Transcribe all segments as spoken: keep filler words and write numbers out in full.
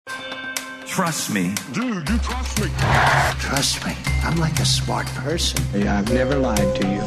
Trust me. Dude, you trust me. Trust me. I'm like a smart person. Yeah, I've never lied to you.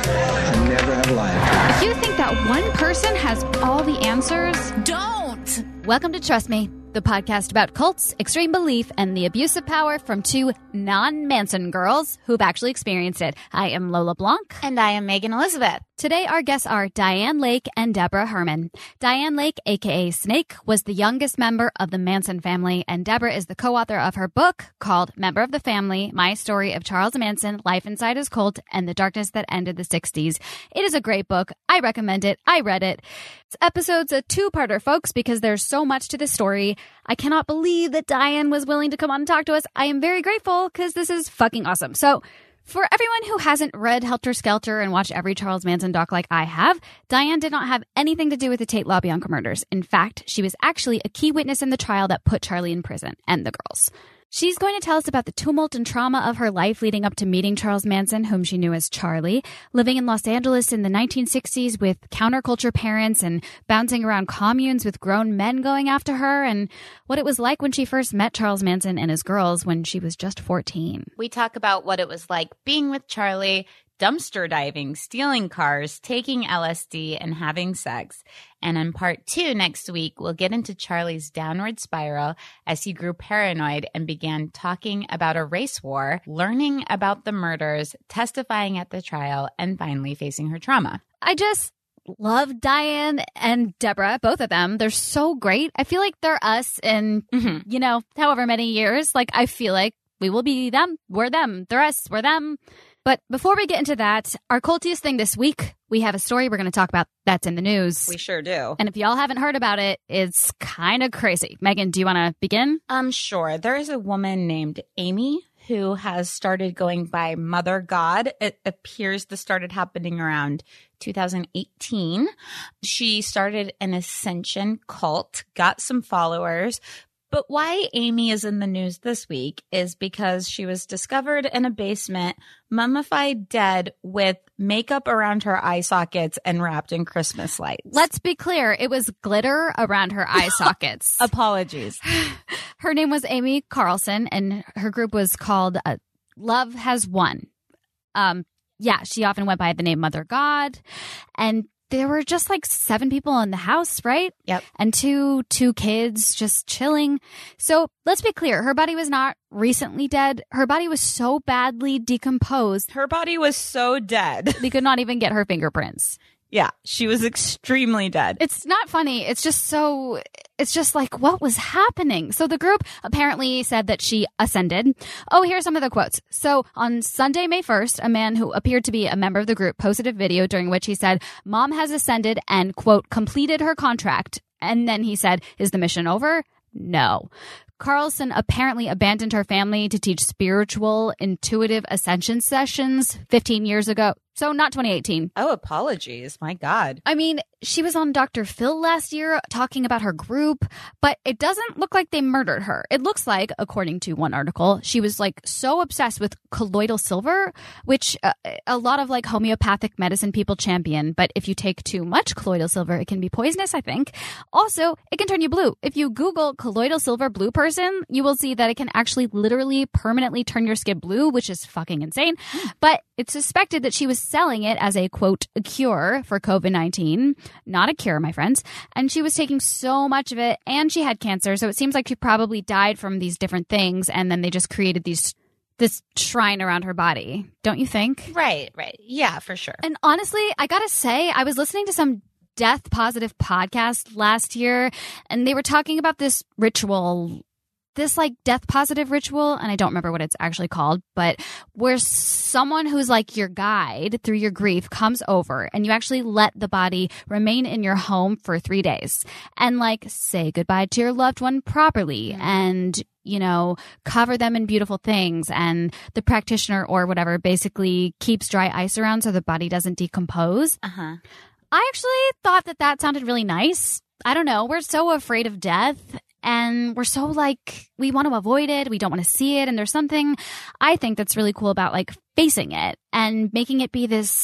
I never have lied If you think that one person has all the answers, don't! Welcome to Trust Me, the podcast about cults, extreme belief, and the abuse of power from two non-Manson girls who've actually experienced it. I am Lola Blanc. And I am Megan Elizabeth. Today, our guests are Diane Lake and Deborah Herman. Diane Lake, a k a. Snake, was the youngest member of the Manson family, and Deborah is the co-author of her book called Member of the Family, My Story of Charles Manson, Life Inside His Cult, and the Darkness That Ended the sixties. It is a great book. I recommend it. I read it. This episode's a two-parter, folks, because there's so much to the story. I cannot believe that Diane was willing to come on and talk to us. I am very grateful because this is fucking awesome. So, for everyone who hasn't read Helter Skelter and watched every Charles Manson doc like I have, Diane did not have anything to do with the Tate LaBianca murders. In fact, she was actually a key witness in the trial that put Charlie in prison and the girls. She's going to tell us about the tumult and trauma of her life leading up to meeting Charles Manson, whom she knew as Charlie, living in Los Angeles in the nineteen sixties with counterculture parents and bouncing around communes with grown men going after her, and what it was like when she first met Charles Manson and his girls when she was just fourteen. We talk about what it was like being with Charlie, dumpster diving, stealing cars, taking L S D, and having sex. And in part two next week, we'll get into Charlie's downward spiral as he grew paranoid and began talking about a race war, learning about the murders, testifying at the trial, and finally facing her trauma. I just love Diane and Deborah, both of them. They're so great. I feel like they're us in, mm-hmm. you know, however many years. Like, I feel like we will be them. We're them. They're us. We're them. But before we get into that, our cultiest thing this week, we have a story we're going to talk about that's in the news. We sure do. And if y'all haven't heard about it, it's kind of crazy. Megan, do you want to begin? Um, sure. There is a woman named Amy who has started going by Mother God. It appears this started happening around two thousand eighteen. She started an Ascension cult, got some followers. But why Amy is in the news this week is because she was discovered in a basement, mummified dead with makeup around her eye sockets and wrapped in Christmas lights. Let's be clear. It was glitter around her eye sockets. Apologies. Her name was Amy Carlson, and her group was called uh, Love Has Won. Um, yeah, she often went by the name Mother God. And there were just like seven people in the house, right? Yep. And two two kids just chilling. So let's be clear. Her body was not recently dead. Her body was so badly decomposed. Her body was so dead. They could not even get her fingerprints. Yeah, she was extremely dead. It's not funny. It's just so, it's just like, what was happening? So the group apparently said that she ascended. Oh, here's some of the quotes. So on Sunday, May first, a man who appeared to be a member of the group posted a video during which he said, Mom has ascended and, quote, completed her contract. And then he said, is the mission over? No. Carlson apparently abandoned her family to teach spiritual, intuitive ascension sessions fifteen years ago. So not twenty eighteen. Oh, apologies. My God. I mean, she was on Doctor Phil last year talking about her group, but it doesn't look like they murdered her. It looks like, according to one article, she was like so obsessed with colloidal silver, which uh, a lot of like homeopathic medicine people champion. But if you take too much colloidal silver, it can be poisonous, I think. Also, it can turn you blue. If you Google colloidal silver blue person, you will see that it can actually literally permanently turn your skin blue, which is fucking insane. But it's suspected that she was selling it as a, quote, a cure for COVID nineteen. Not a cure, my friends. And she was taking so much of it, and she had cancer, so it seems like she probably died from these different things, and then they just created these this shrine around her body. Don't you think? Right, right. Yeah, for sure. And honestly, I gotta say, I was listening to some death positive podcast last year, and they were talking about this ritual, this like death positive ritual, and I don't remember what it's actually called, but where someone who's like your guide through your grief comes over and you actually let the body remain in your home for three days and like say goodbye to your loved one properly and, you know, cover them in beautiful things. And the practitioner or whatever basically keeps dry ice around so the body doesn't decompose. Uh-huh. I actually thought that that sounded really nice. I don't know. We're so afraid of death. And we're so like, we want to avoid it. We don't want to see it. And there's something I think that's really cool about like facing it and making it be this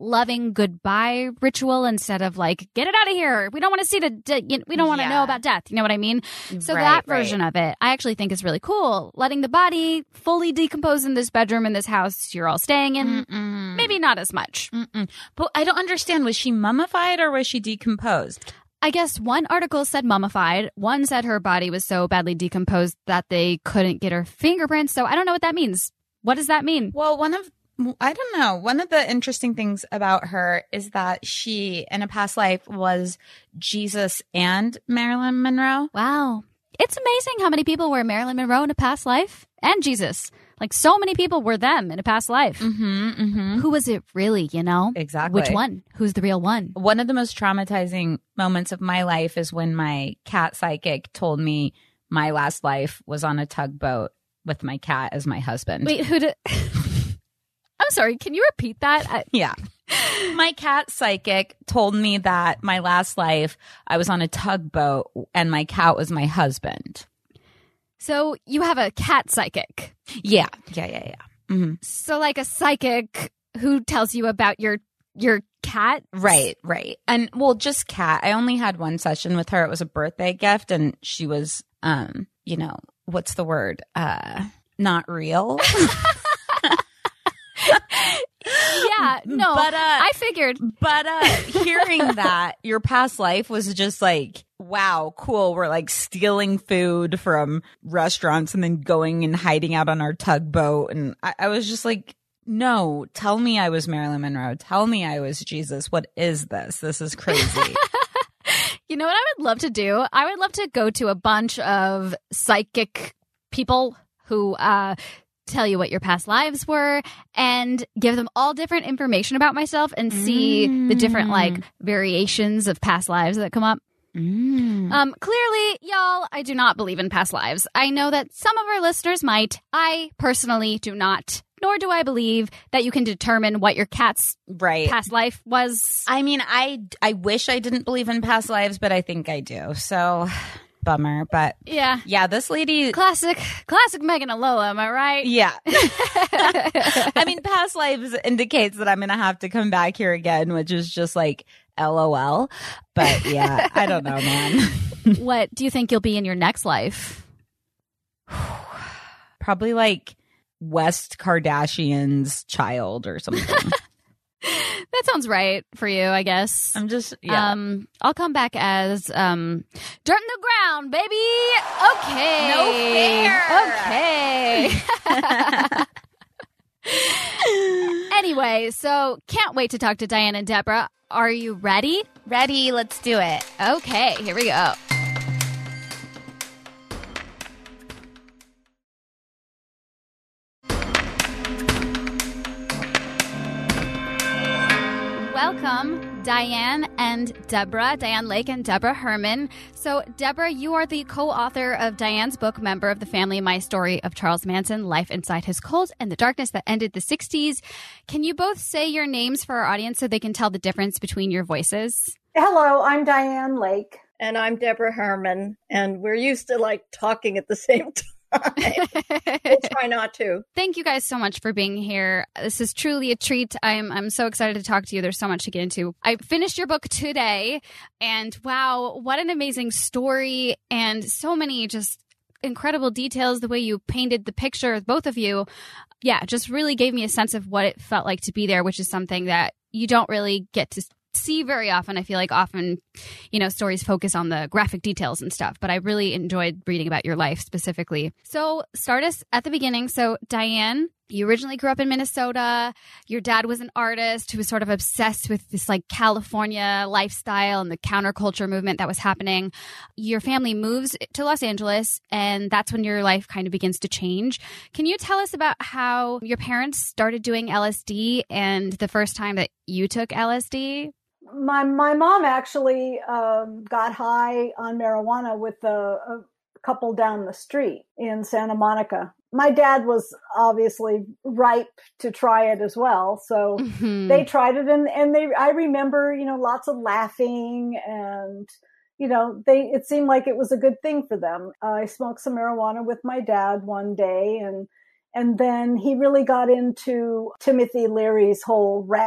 loving goodbye ritual instead of like, get it out of here. We don't want to see the, de- you know, we don't want to Yeah. know about death. You know what I mean? So Right, that version right. of it, I actually think is really cool. Letting the body fully decompose in this bedroom, in this house you're all staying in. Mm-mm. Maybe not as much. Mm-mm. But I don't understand. Was she mummified or was she decomposed? I guess one article said mummified. One said her body was so badly decomposed that they couldn't get her fingerprints. So I don't know what that means. What does that mean? Well, one of I don't know. One of the interesting things about her is that she, in a past life, was Jesus and Marilyn Monroe. Wow. It's amazing how many people were Marilyn Monroe in a past life and Jesus. Like so many people were them in a past life. Mm-hmm, mm-hmm. Who was it really, you know? Exactly. Which one? Who's the real one? One of the most traumatizing moments of my life is when my cat psychic told me my last life was on a tugboat with my cat as my husband. Wait, who did... I'm sorry, can you repeat that? I... Yeah. My cat psychic told me that my last life I was on a tugboat and my cat was my husband. So you have a cat psychic. Yeah. Yeah, yeah, yeah. Mm-hmm. So like a psychic who tells you about your your cat? Right, right. And well, just cat. I only had one session with her. It was a birthday gift and she was um, you know, what's the word? Uh not real. Yeah, no. But, uh, I figured. But uh hearing that your past life was just like, wow, cool. We're like stealing food from restaurants and then going and hiding out on our tugboat. And I, I was just like, no, tell me I was Marilyn Monroe. Tell me I was Jesus. What is this? This is crazy. You know what I would love to do? I would love to go to a bunch of psychic people who uh tell you what your past lives were and give them all different information about myself and see mm. the different like variations of past lives that come up. Mm. Um, clearly, y'all, I do not believe in past lives. I know that some of our listeners might. I personally do not, nor do I believe that you can determine what your cat's right. past life was. I mean, I, I wish I didn't believe in past lives, but I think I do. So... Bummer, but yeah, yeah. This lady, classic, classic Megan and Lola. Am I right? Yeah. I mean, past lives indicates that I'm gonna have to come back here again, which is just like L O L. But yeah, I don't know, man. What do you think you'll be in your next life? Probably like West Kardashian's child or something. That sounds right for you, I guess. I'm just, yeah. Um, I'll come back as um, dirt in the ground, baby. Okay. No fair. Okay. Anyway, so can't wait to talk to Diane and Deborah. Are you ready? Ready. Let's do it. Okay, here we go. Welcome, Diane and Deborah, Diane Lake and Deborah Herman. So, Deborah, you are the co-author of Diane's book, Member of the Family, My Story of Charles Manson, Life Inside His Cult and the Darkness That Ended the sixties. Can you both say your names for our audience so they can tell the difference between your voices? Hello, I'm Diane Lake. And I'm Deborah Herman, and we're used to like talking at the same time. We'll try not to. Thank you guys so much for being here. This is truly a treat. I'm I'm so excited to talk to you. There's so much to get into. I finished your book today, and wow, what an amazing story, and so many just incredible details. The way you painted the picture, both of you, yeah, just really gave me a sense of what it felt like to be there, which is something that you don't really get to see very often. I feel like often, you know, stories focus on the graphic details and stuff, but I really enjoyed reading about your life specifically. So start us at the beginning. So Diane, you originally grew up in Minnesota. Your dad was an artist who was sort of obsessed with this like California lifestyle and the counterculture movement that was happening. Your family moves to Los Angeles, and that's when your life kind of begins to change. Can you tell us about how your parents started doing L S D and the first time that you took L S D? My my mom actually um, got high on marijuana with a, a couple down the street in Santa Monica. My dad was obviously ripe to try it as well, so mm-hmm. they tried it, and and they. I remember, you know, lots of laughing, and you know, they. It seemed like it was a good thing for them. Uh, I smoked some marijuana with my dad one day, and and then he really got into Timothy Leary's whole rap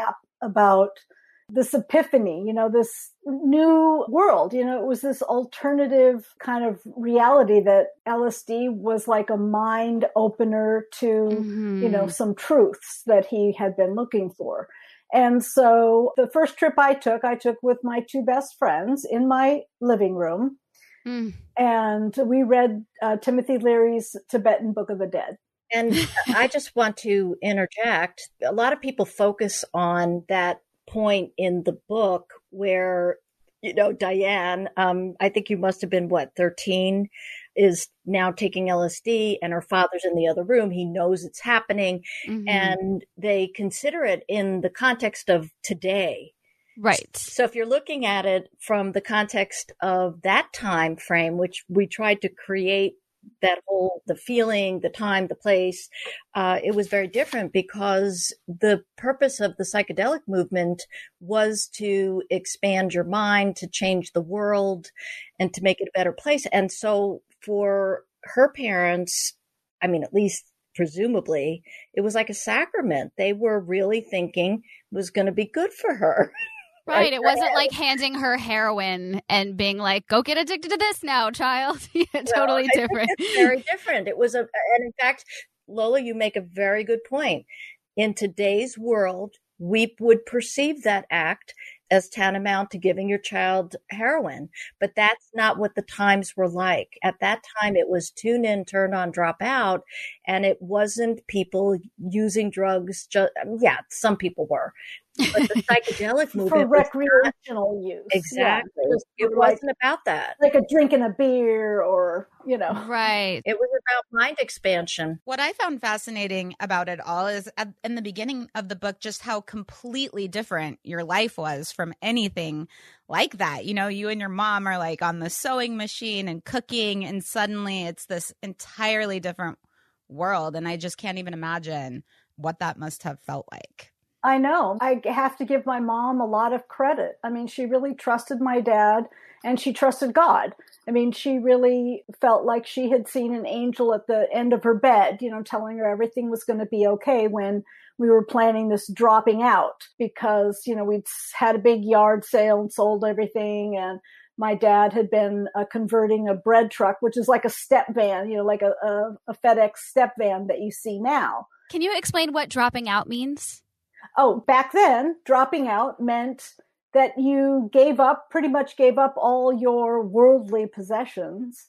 about this epiphany, you know, this new world. You know, it was this alternative kind of reality that L S D was like a mind opener to, mm-hmm. you know, some truths that he had been looking for. And so the first trip I took, I took with my two best friends in my living room. Mm. And we read uh, Timothy Leary's Tibetan Book of the Dead. And I just want to interject. A lot of people focus on that point in the book where, you know, Diane, um, I think you must have been, what, thirteen, is now taking L S D and her father's in the other room. He knows it's happening. Mm-hmm. And they consider it in the context of today. Right. So if you're looking at it from the context of that time frame, which we tried to create that whole, the feeling, the time, the place, uh, it was very different because the purpose of the psychedelic movement was to expand your mind, to change the world, and to make it a better place. And so for her parents, I mean, at least presumably, it was like a sacrament. They were really thinking it was going to be good for her. Right. It wasn't like handing her heroin and being like, go get addicted to this now, child. Totally no, different. It's very different. It was a, and in fact, Lola, you make a very good point. In today's world, we would perceive that act as tantamount to giving your child heroin. But that's not what the times were like. At that time, it was tune in, turn on, drop out. And it wasn't people using drugs. Just, yeah, some people were. But the psychedelic movement for recreational not, use. Exactly. Yeah. It wasn't like, about that. Like a drinking a beer or, you know. Right. It was about mind expansion. What I found fascinating about it all is at, in the beginning of the book, just how completely different your life was from anything like that. You know, you and your mom are like on the sewing machine and cooking, and suddenly it's this entirely different world. And I just can't even imagine what that must have felt like. I know. I have to give my mom a lot of credit. I mean, she really trusted my dad and she trusted God. I mean, she really felt like she had seen an angel at the end of her bed, you know, telling her everything was going to be okay when we were planning this dropping out because, you know, we'd had a big yard sale and sold everything. And my dad had been uh, converting a bread truck, which is like a step van, you know, like a, a, a FedEx step van that you see now. Can you explain what dropping out means? Oh, back then, dropping out meant that you gave up, pretty much gave up all your worldly possessions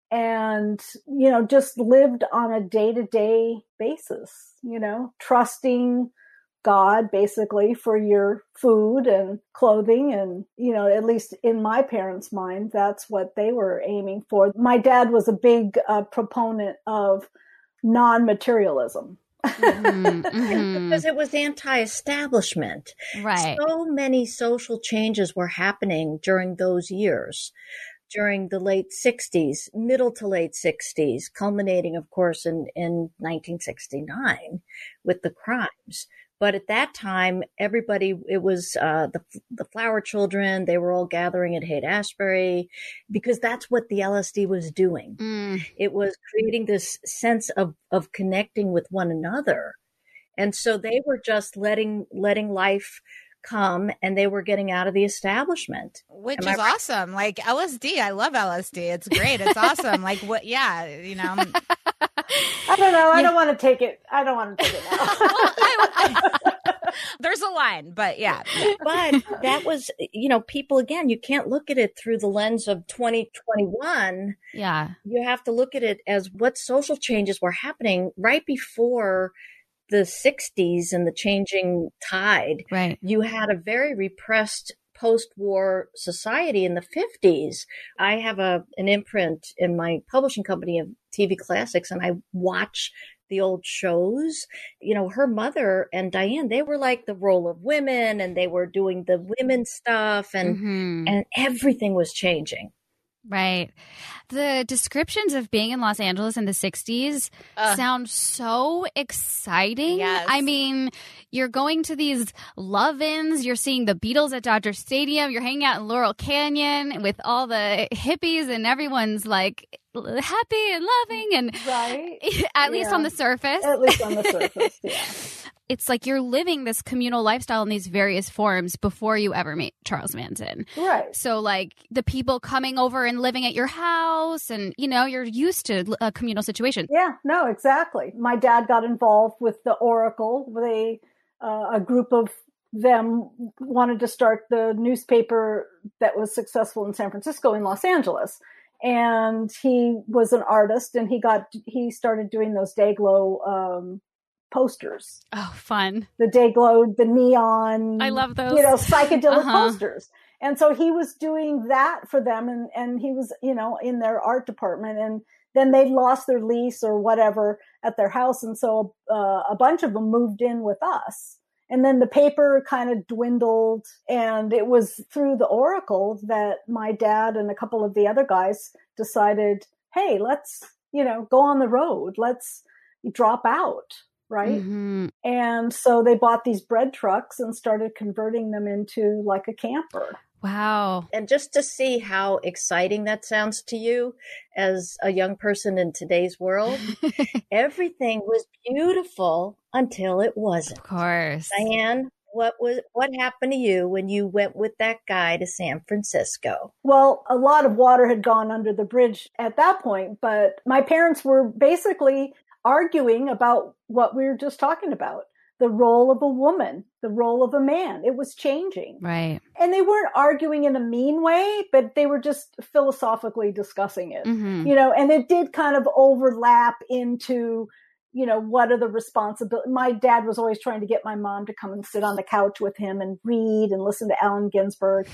and, you know, just lived on a day-to-day basis, you know, trusting God basically for your food and clothing. And, you know, at least in my parents' mind, that's what they were aiming for. My dad was a big uh, proponent of non-materialism. Mm-hmm, mm-hmm. Because it was anti-establishment. Right. So many social changes were happening during those years, during the late sixties, middle to late sixties, culminating, of course, in, in nineteen sixty-nine with the crimes. But at that time, everybody, it was uh, the the Flower Children. They were all gathering at Haight-Ashbury because that's what the L S D was doing. Mm. It was creating this sense of, of connecting with one another. And so they were just letting letting life come, and they were getting out of the establishment. Which Am is I right? awesome. Like L S D, I love L S D. It's great. It's awesome. Like what? Yeah, you know. I don't know. I yeah. don't want to take it. I don't want to take it now. well, I, I, there's a line, but yeah. But that was, you know, people, again, you can't look at it through the lens of twenty twenty-one. Yeah. You have to look at it as what social changes were happening right before the sixties and the changing tide. Right. You had a very repressed post-war society in the fifties. I have a an imprint in my publishing company of T V classics, and I watch the old shows. You know, her mother and Diane, they were like the role of women, and they were doing the women stuff, and mm-hmm. and everything was changing. Right. The descriptions of being in Los Angeles in the sixties uh, sound so exciting. Yes. I mean, you're going to these love-ins, you're seeing the Beatles at Dodger Stadium, you're hanging out in Laurel Canyon with all the hippies, and everyone's like happy and loving, and right. at least yeah. on the surface. At least on the surface, yeah. it's like you're living this communal lifestyle in these various forms before you ever meet Charles Manson. Right. So like the people coming over and living at your house and, you know, you're used to a communal situation. Yeah, no, exactly. My dad got involved with the Oracle. They, uh, a group of them wanted to start the newspaper that was successful in San Francisco in Los Angeles. And he was an artist and he got, he started doing those Day-Glo, um, posters. Oh, fun. The Day-Glo, the neon. I love those. You know, psychedelic uh-huh. posters. And so he was doing that for them and, and he was, you know, in their art department and then they lost their lease or whatever at their house. And so uh, a bunch of them moved in with us. And then the paper kind of dwindled and it was through the Oracle that my dad and a couple of the other guys decided, hey, let's, you know, go on the road. Let's drop out. Right. Mm-hmm. And so they bought these bread trucks and started converting them into like a camper. Wow. And just to see how exciting that sounds to you as a young person in today's world, everything was beautiful until it wasn't. Of course. Diane, what was what happened to you when you went with that guy to San Francisco? Well, a lot of water had gone under the bridge at that point, but my parents were basically arguing about what we were just talking about, the role of a woman, the role of a man. It was changing. Right. And they weren't arguing in a mean way, but they were just philosophically discussing it, Mm-hmm. you know, and it did kind of overlap into, you know, what are the responsibilities? My dad was always trying to get my mom to come and sit on the couch with him and read and listen to Allen Ginsberg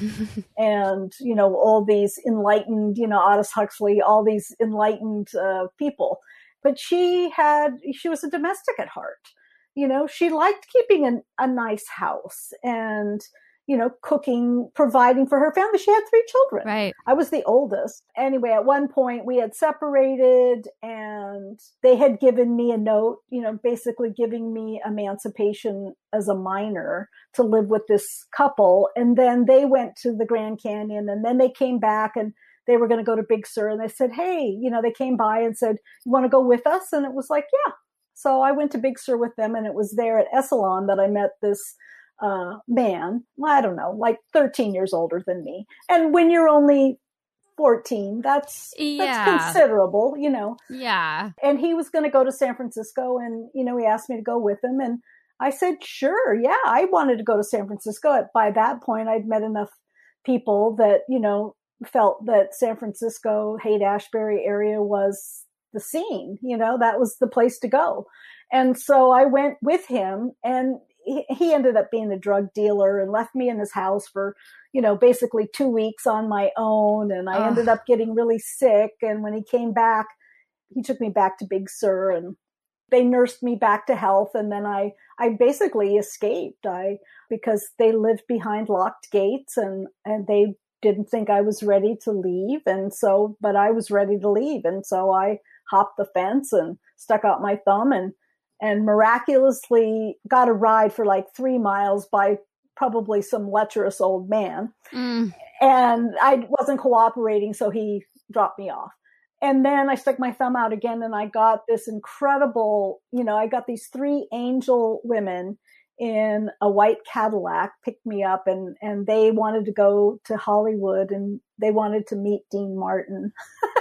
and, you know, all these enlightened, you know, Aldous Huxley, all these enlightened uh, people. But she had, she was a domestic at heart. You know, she liked keeping an, a nice house and, you know, cooking, providing for her family. She had three children. Right. I was the oldest. Anyway, at one point we had separated and they had given me a note, you know, basically giving me emancipation as a minor to live with this couple. And then they went to the Grand Canyon and then they came back and they were going to go to Big Sur and they said, hey, you know, they came by and said, you want to go with us? And it was like, yeah. So I went to Big Sur with them and it was there at Esalen that I met this uh, man, I don't know, like thirteen years older than me. And when you're only fourteen, that's, Yeah. that's considerable, you know. Yeah. And he was going to go to San Francisco and, you know, he asked me to go with him. And I said, sure, yeah, I wanted to go to San Francisco. By that point, I'd met enough people that, you know, felt that San Francisco, Haight-Ashbury area was the scene, you know, that was the place to go. And so I went with him and he, he ended up being a drug dealer and left me in his house for, you know, basically two weeks on my own. And I Ugh. ended up getting really sick. And when he came back, he took me back to Big Sur and they nursed me back to health. And then I, I basically escaped. I, because they lived behind locked gates and, and they didn't think I was ready to leave. And so, but I was ready to leave. And so I hopped the fence and stuck out my thumb and, and miraculously got a ride for like three miles by probably some lecherous old man. Mm. And I wasn't cooperating. So he dropped me off. And then I stuck my thumb out again and I got this incredible, you know, I got these three angel women in a white Cadillac picked me up and, and they wanted to go to Hollywood and they wanted to meet Dean Martin.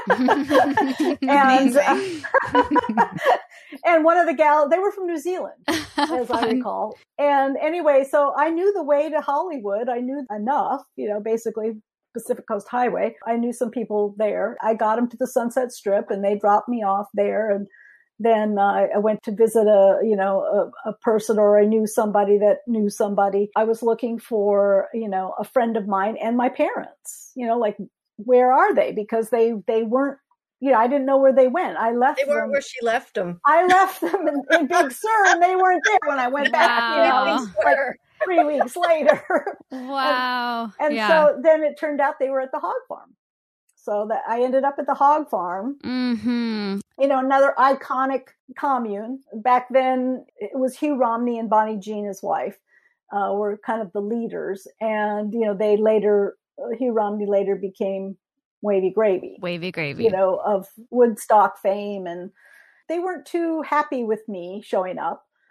and, uh, and one of the gals, they were from New Zealand, as I recall. And anyway, so I knew the way to Hollywood. I knew enough, you know, basically Pacific Coast Highway. I knew some people there. I got them to the Sunset Strip and they dropped me off there. And then uh, I went to visit a, you know, a, a person or I knew somebody that knew somebody. I was looking for, you know, a friend of mine and my parents, you know, like, where are they? Because they, they weren't, you know, I didn't know where they went. I left They weren't them. where she left them. I left them in, in Big Sur and they weren't there when I went back, you know, Wow. like three weeks later. Wow. And yeah. so then it turned out they were at the hog farm. So that I ended up at the hog farm, Mm-hmm. you know, another iconic commune. Back then it was Hugh Romney and Bonnie Jean, his wife, uh, were kind of the leaders. And, you know, they later, Hugh Romney later became Wavy Gravy, Wavy gravy. you know, of Woodstock fame. And they weren't too happy with me showing up.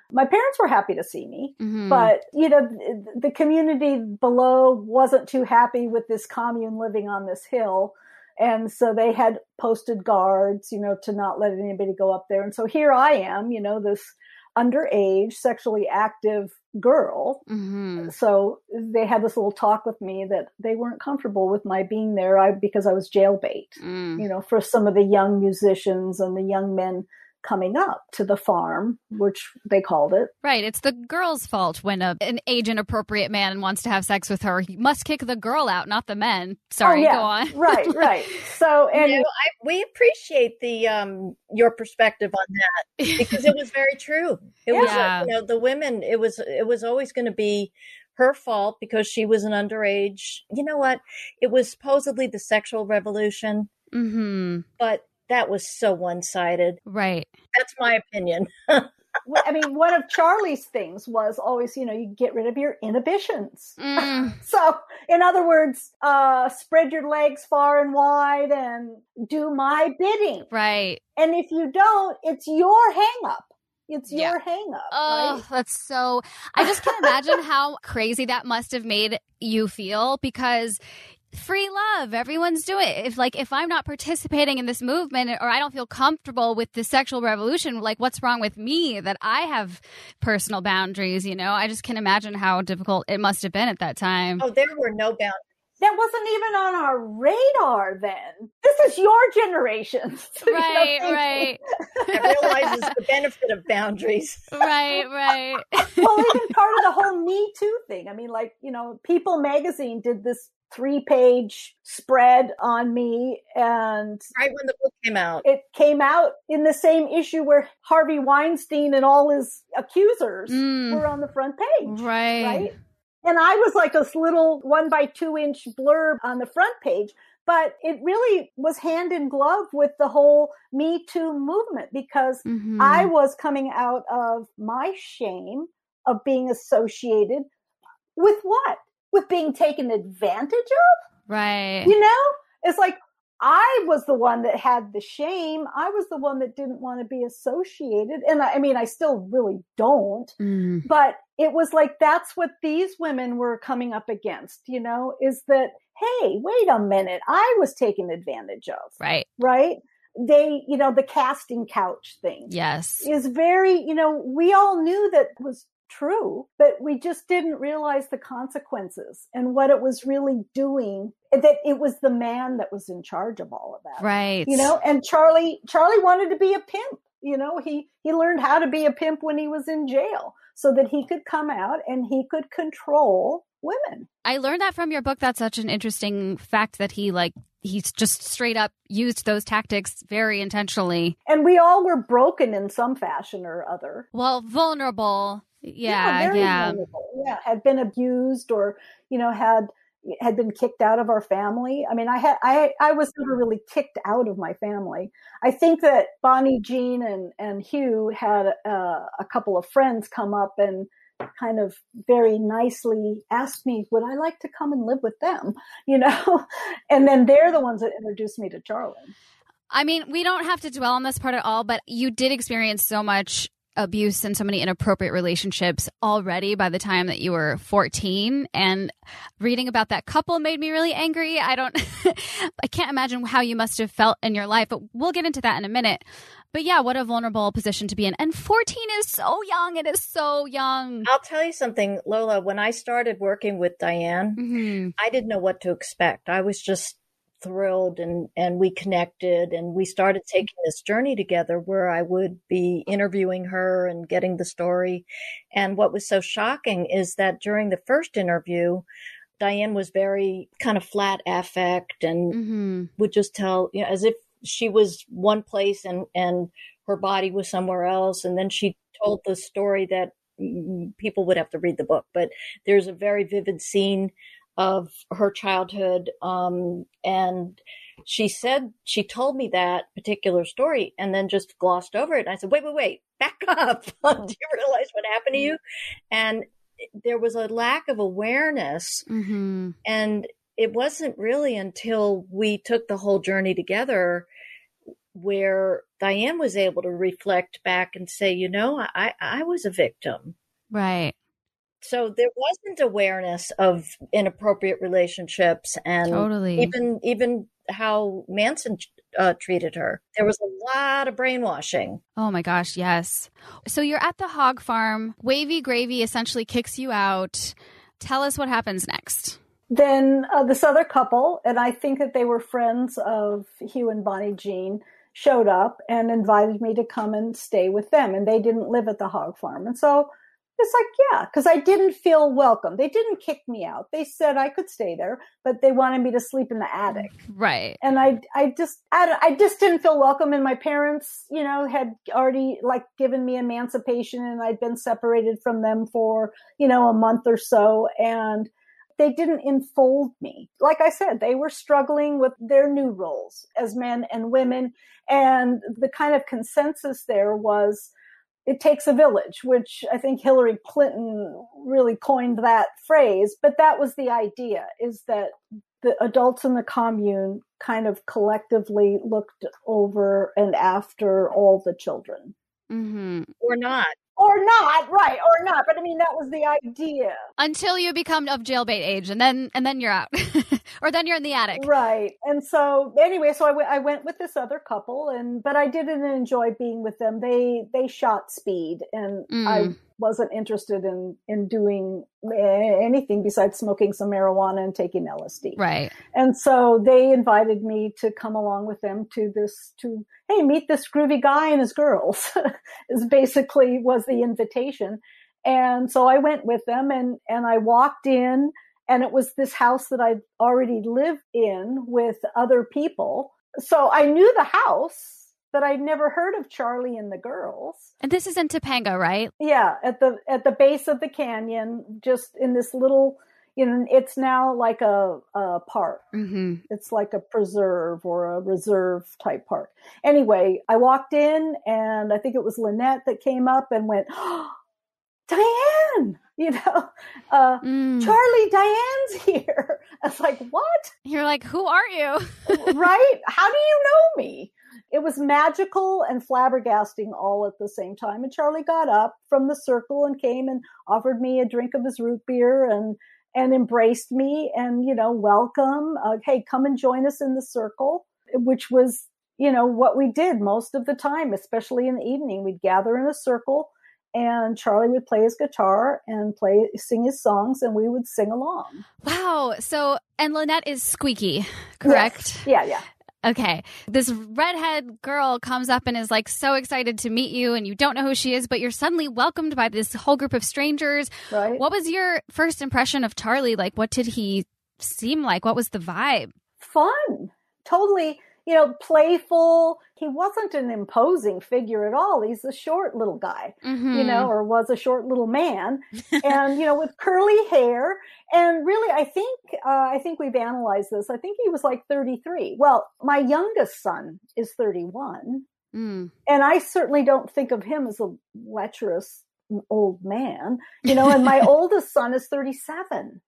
My parents were happy to see me, Mm-hmm. but, you know, the community below wasn't too happy with this commune living on this hill. And so they had posted guards, you know, to not let anybody go up there. And so here I am, you know, this underage, sexually active girl. Mm-hmm. So they had this little talk with me that they weren't comfortable with my being there I, because I was jailbait, Mm. you know, for some of the young musicians and the young men coming up to the farm, which they called it. Right. It's the girl's fault when a, an age inappropriate man wants to have sex with her. He must kick the girl out, not the men. Sorry, Oh, yeah. go on. Right, right. So, and You know, I, we appreciate the um, your perspective on that because it was very true. It was, Yeah. uh, you know, the women. It was, it was always going to be her fault because she was an underage. You know what? It was supposedly the sexual revolution, Mm-hmm. but that was so one-sided. Right. That's my opinion. I mean, one of Charlie's things was always, you know, you get rid of your inhibitions. Mm. So, in other words, uh, spread your legs far and wide and do my bidding. Right. And if you don't, it's your hang up. It's Yeah. your hang up. Oh, Right? that's so. I just can't imagine how crazy that must have made you feel because free love, everyone's doing it. If like if I'm not participating in this movement or I don't feel comfortable with the sexual revolution, like what's wrong with me that I have personal boundaries, you know? I just can't imagine how difficult it must have been at that time. Oh, there were no boundaries. That wasn't even on our radar then. This is your generation. So, you know, Right, thinking- right. That realizes the benefit of boundaries. Right, right. Well, even part of the whole Me Too thing. I mean, like, you know, People magazine did this three-page spread on me, and Right when the book came out. it came out in the same issue where Harvey Weinstein and all his accusers Mm. were on the front page. Right. Right? And I was like this little one by two inch blurb on the front page, but it really was hand in glove with the whole Me Too movement because Mhm. I was coming out of my shame of being associated with what? With being taken advantage of? Right. You know? It's like I was the one that had the shame. I was the one that didn't want to be associated. And I, I mean, I still really don't. Mm. But it was like, that's what these women were coming up against, you know, is that, hey, wait a minute, I was taken advantage of, Right. right? They, you know, the casting couch thing Yes. is very, you know, we all knew that was true, but we just didn't realize the consequences and what it was really doing, that it was the man that was in charge of all of that. Right. You know, and Charlie, Charlie wanted to be a pimp. You know, he, he learned how to be a pimp when he was in jail so that he could come out and he could control women. I learned that from your book. That's such an interesting fact that he like he's just straight up used those tactics very intentionally. And we all were broken in some fashion or other. Well, vulnerable. Yeah, very yeah. vulnerable. Yeah, had been abused or, you know, had had been kicked out of our family. I mean, I had I I was never really kicked out of my family. I think that Bonnie Jean and and Hugh had uh, a couple of friends come up and kind of very nicely asked me, would I like to come and live with them? You know, and then they're the ones that introduced me to Charlie. I mean, we don't have to dwell on this part at all, but you did experience so much abuse and so many inappropriate relationships already by the time that you were fourteen, and reading about that couple made me really angry. I don't I can't imagine how you must have felt in your life, but we'll get into that in a minute. But yeah, what a vulnerable position to be in. And fourteen is so young. It is so young. I'll tell you something, Lola, when I started working with Diane, Mm-hmm. I didn't know what to expect. I was just thrilled and, and we connected and we started taking this journey together where I would be interviewing her and getting the story. And what was so shocking is that during the first interview, Diane was very kind of flat affect and Mm-hmm. would just tell, you know, as if she was one place and, and her body was somewhere else. And then she told the story that mm, people would have to read the book, but there's a very vivid scene of her childhood. Um, and she said, she told me that particular story and then just glossed over it. And I said, wait, wait, wait, back up. Do you realize what happened to you? And there was a lack of awareness. Mm-hmm. And it wasn't really until we took the whole journey together where Diane was able to reflect back and say, you know, I, I was a victim. Right. So there wasn't awareness of inappropriate relationships and Totally. even even how Manson uh, treated her. There was a lot of brainwashing. Oh my gosh, yes. So you're at the hog farm. Wavy Gravy essentially kicks you out. Tell us what happens next. Then uh, this other couple, and I think that they were friends of Hugh and Bonnie Jean, showed up and invited me to come and stay with them. And they didn't live at the hog farm. And so it's like, yeah, because I didn't feel welcome. They didn't kick me out. They said I could stay there, but they wanted me to sleep in the attic. Right. And I, I just, I, I just didn't feel welcome. And my parents, you know, had already like given me emancipation, and I'd been separated from them for, you know, a month or so. And they didn't enfold me. Like I said, they were struggling with their new roles as men and women. And the kind of consensus there was, it takes a village, which I think Hillary Clinton really coined that phrase. But that was the idea, is that the adults in the commune kind of collectively looked over and after all the children. Mm-hmm. Or not. Or not, right, or not. But I mean, that was the idea. Until you become of jailbait age, and then and then you're out. Or then you're in the attic. Right. And so anyway, so I, w- I went with this other couple, and but I didn't enjoy being with them. They they shot speed, and Mm. I wasn't interested in, in doing anything besides smoking some marijuana and taking L S D. Right. And so they invited me to come along with them to this, to, hey, meet this groovy guy and his girls, is basically was the invitation. And so I went with them, and, and I walked in, and it was this house that I'd already lived in with other people. So I knew the house, but I'd never heard of Charlie and the girls. And this is in Topanga, right? Yeah, at the at the base of the canyon, just in this little, you know, it's now like a, a park. Mm-hmm. It's like a preserve or a reserve type park. Anyway, I walked in, and I think it was Lynette that came up and went, oh, Diane, you know, uh, Mm. Charlie, Diane's here. I was like, what? You're like, who are you? Right? How do you know me? It was magical and flabbergasting all at the same time. And Charlie got up from the circle and came and offered me a drink of his root beer and, and embraced me and, you know, welcome. Uh, hey, come and join us in the circle, which was, you know, what we did most of the time, especially in the evening. We'd gather in a circle, and Charlie would play his guitar and play, sing his songs, and we would sing along. Wow. So, and Lynette is Squeaky, correct? Yes. Yeah, yeah. Okay. This redhead girl comes up and is like so excited to meet you, and you don't know who she is, but you're suddenly welcomed by this whole group of strangers. Right. What was your first impression of Charlie? Like, what did he seem like? What was the vibe? Fun. Totally, you know, playful. He wasn't an imposing figure at all. He's a short little guy, Mm-hmm. you know, or was a short little man, and, you know, with curly hair. And really, I think, uh, I think we've analyzed this. I think he was like thirty-three. Well, my youngest son is thirty-one. Mm. And I certainly don't think of him as a lecherous old man, you know, and my oldest son is thirty-seven.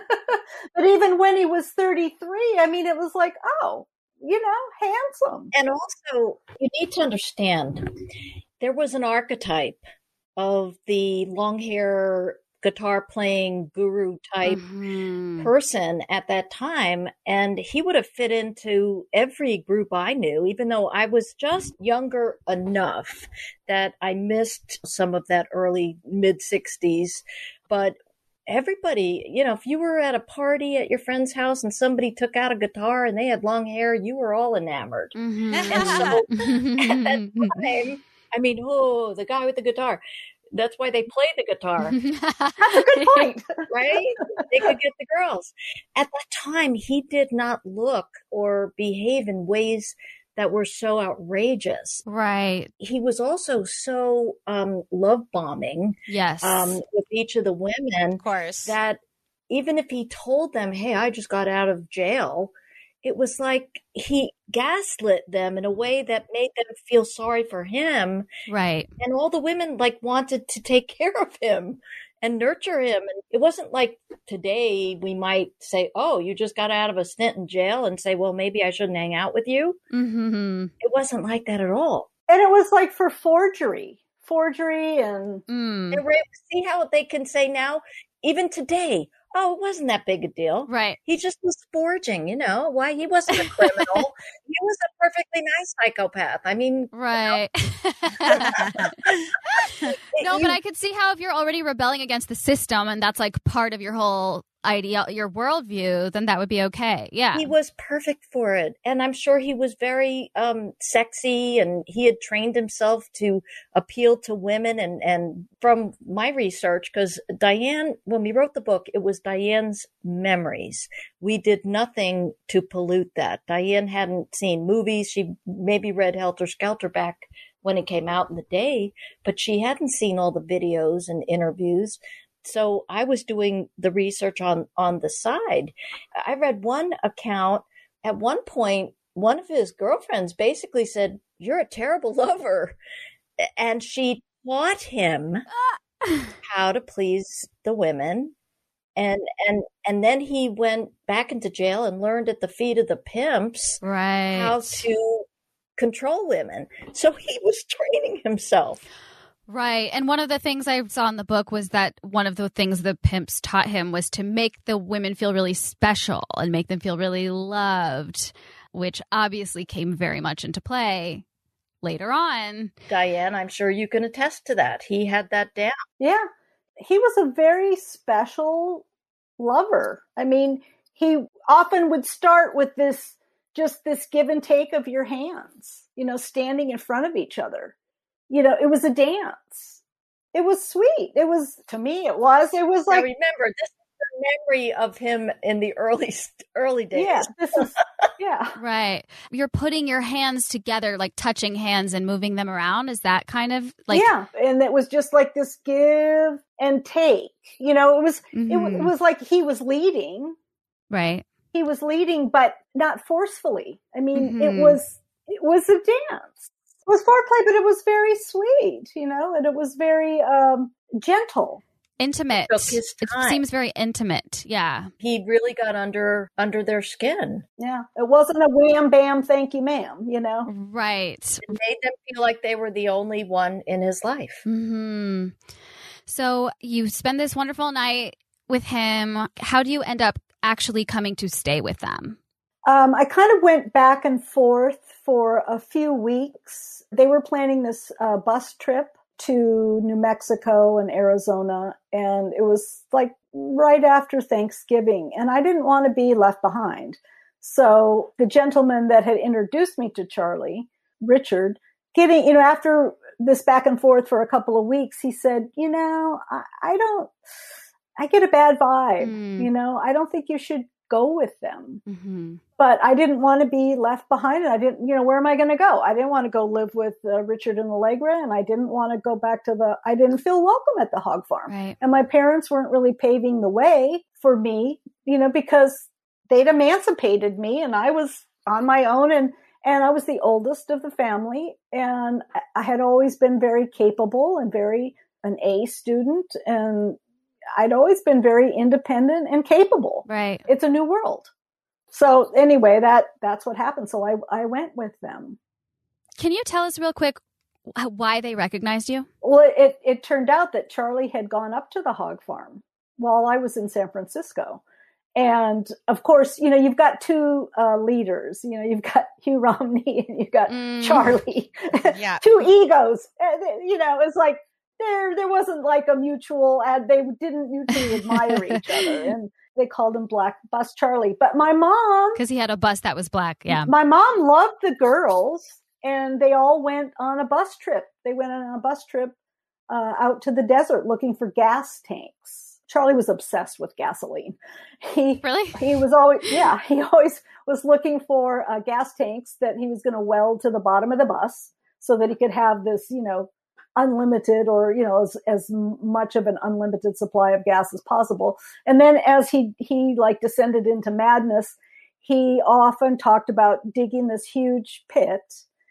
But even when he was thirty-three, I mean, it was like, oh, you know, handsome. And also, you need to understand, there was an archetype of the long hair, guitar playing guru type Mhm. person at that time. And he would have fit into every group I knew, even though I was just younger enough that I missed some of that early mid sixties. But everybody, you know, if you were at a party at your friend's house and somebody took out a guitar and they had long hair, you were all enamored. Mhm. And so at that time, I mean, oh, the guy with the guitar. That's why they played the guitar, That's a good point. right? They could get the girls. At that time, he did not look or behave in ways that were so outrageous. Right. He was also so um, love bombing Yes. um, with each of the women Of course. that even if he told them, hey, I just got out of jail, it was like he gaslit them in a way that made them feel sorry for him. right. And all the women like wanted to take care of him and nurture him. And it wasn't like today we might say, oh, you just got out of a stint in jail and say, well, maybe I shouldn't hang out with you. Mm-hmm. It wasn't like that at all. And it was like for forgery, forgery and. Mm. And see how they can say now, even today, oh, it wasn't that big a deal. Right. He just was forging, you know, why he wasn't a criminal. He was a perfectly nice psychopath. I mean, right. You know. No, but I could see how if you're already rebelling against the system and that's like part of your whole idea, your worldview, then that would be okay. Yeah. He was perfect for it. And I'm sure he was very um, sexy and he had trained himself to appeal to women. And, and from my research, because Diane, when we wrote the book, it was Diane's memories. We did nothing to pollute that. Diane hadn't seen movies. She maybe read Helter Skelter back when it came out in the day, but she hadn't seen all the videos and interviews. So I was doing the research on, on the side. I read one account. At one point, one of his girlfriends basically said, "You're a terrible lover." And she taught him how to please the women. And, and, and then he went back into jail and learned at the feet of the pimps right. how to control women. So he was training himself. Right. And one of the things I saw in the book was that one of the things the pimps taught him was to make the women feel really special and make them feel really loved, which obviously came very much into play later on. Diane, I'm sure you can attest to that. He had that down. Yeah. He was a very special lover. I mean, he often would start with this, just this give and take of your hands, you know, standing in front of each other. You know, it was a dance. It was sweet. It was, to me, it was, it was like. Now remember, this is the memory of him in the early, early days. Yeah, this is, yeah. Right. You're putting your hands together, like touching hands and moving them around. Is that kind of like. Yeah. And it was just like this give and take. You know, it was, mm-hmm. it, it was like he was leading. Right. He was leading, but not forcefully. I mean, mm-hmm. it was, it was a dance. It was foreplay, but it was very sweet, you know, and it was very um, gentle. Intimate. It seems very intimate. Yeah. He really got under under their skin. Yeah. It wasn't a wham, bam, thank you, ma'am, you know? Right. It made them feel like they were the only one in his life. Mm-hmm. So you spend this wonderful night with him. How do you end up actually coming to stay with them? Um, I kind of went back and forth for a few weeks. They were planning this uh, bus trip to New Mexico and Arizona, and it was like right after Thanksgiving, and I didn't want to be left behind. So the gentleman that had introduced me to Charlie, Richard, getting, you know, after this back and forth for a couple of weeks, he said, you know, I, I don't, I get a bad vibe, mm. you know, I don't think you should go with them. Mm-hmm. But I didn't want to be left behind. And I didn't, you know, where am I going to go? I didn't want to go live with uh, Richard and Allegra. And I didn't want to go back to the, I didn't feel welcome at the hog farm. Right. And my parents weren't really paving the way for me, you know, because they'd emancipated me and I was on my own. And, and I was the oldest of the family. And I had always been very capable and very an A student. And I'd always been very independent and capable. Right. It's a new world. So anyway, that that's what happened. So I, I went with them. Can you tell us real quick why they recognized you? Well, it, it turned out that Charlie had gone up to the hog farm while I was in San Francisco. And of course, you know, you've got two uh, leaders, you know, you've got Hugh Romney and you've got mm. Charlie, yeah. two egos, you know, it's like, There, there wasn't like a mutual ad. They didn't mutually admire each other, and they called him Black Bus Charlie. But my mom, because he had a bus that was black, yeah. My mom loved the girls, and they all went on a bus trip. They went on a bus trip uh, out to the desert looking for gas tanks. Charlie was obsessed with gasoline. He really, he was always, yeah, he always was looking for uh, gas tanks that he was going to weld to the bottom of the bus so that he could have this, you know, unlimited or, you know, as, as much of an unlimited supply of gas as possible. And then as he, he like descended into madness, he often talked about digging this huge pit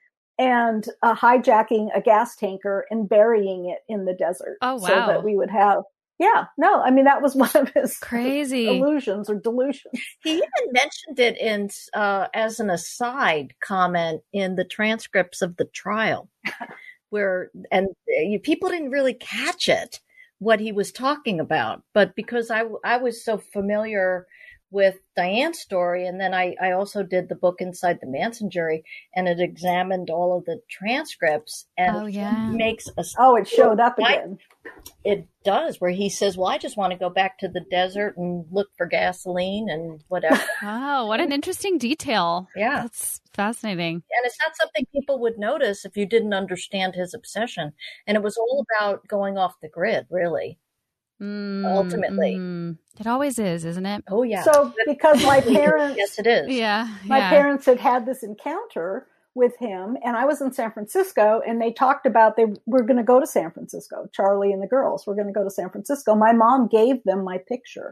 and uh, hijacking a gas tanker and burying it in the desert. Oh, wow. So that we would have, Yeah, no, I mean, that was one of his Crazy illusions or delusions. He even mentioned it in uh, as an aside comment in the transcripts of the trial, where and you, people didn't really catch it, what he was talking about. But because I, I was so familiar with Diane's story, and then I, I also did the book Inside the Manson Jury, and it examined all of the transcripts, and Oh, yeah. makes a Oh, it showed up again. It does, where he says, well, I just want to go back to the desert and look for gasoline and whatever. Wow, what an interesting detail. Yeah. That's fascinating. And it's not something people would notice if you didn't understand his obsession. And it was all about going off the grid, really, Mm, ultimately. mm. It always is, isn't it? Oh, yeah. So because my parents, yes, it is. Yeah. my yeah. parents had had this encounter with him, and I was in San Francisco, and they talked about they were going to go to San Francisco. Charlie and the girls were going to go to San Francisco. My mom gave them my picture,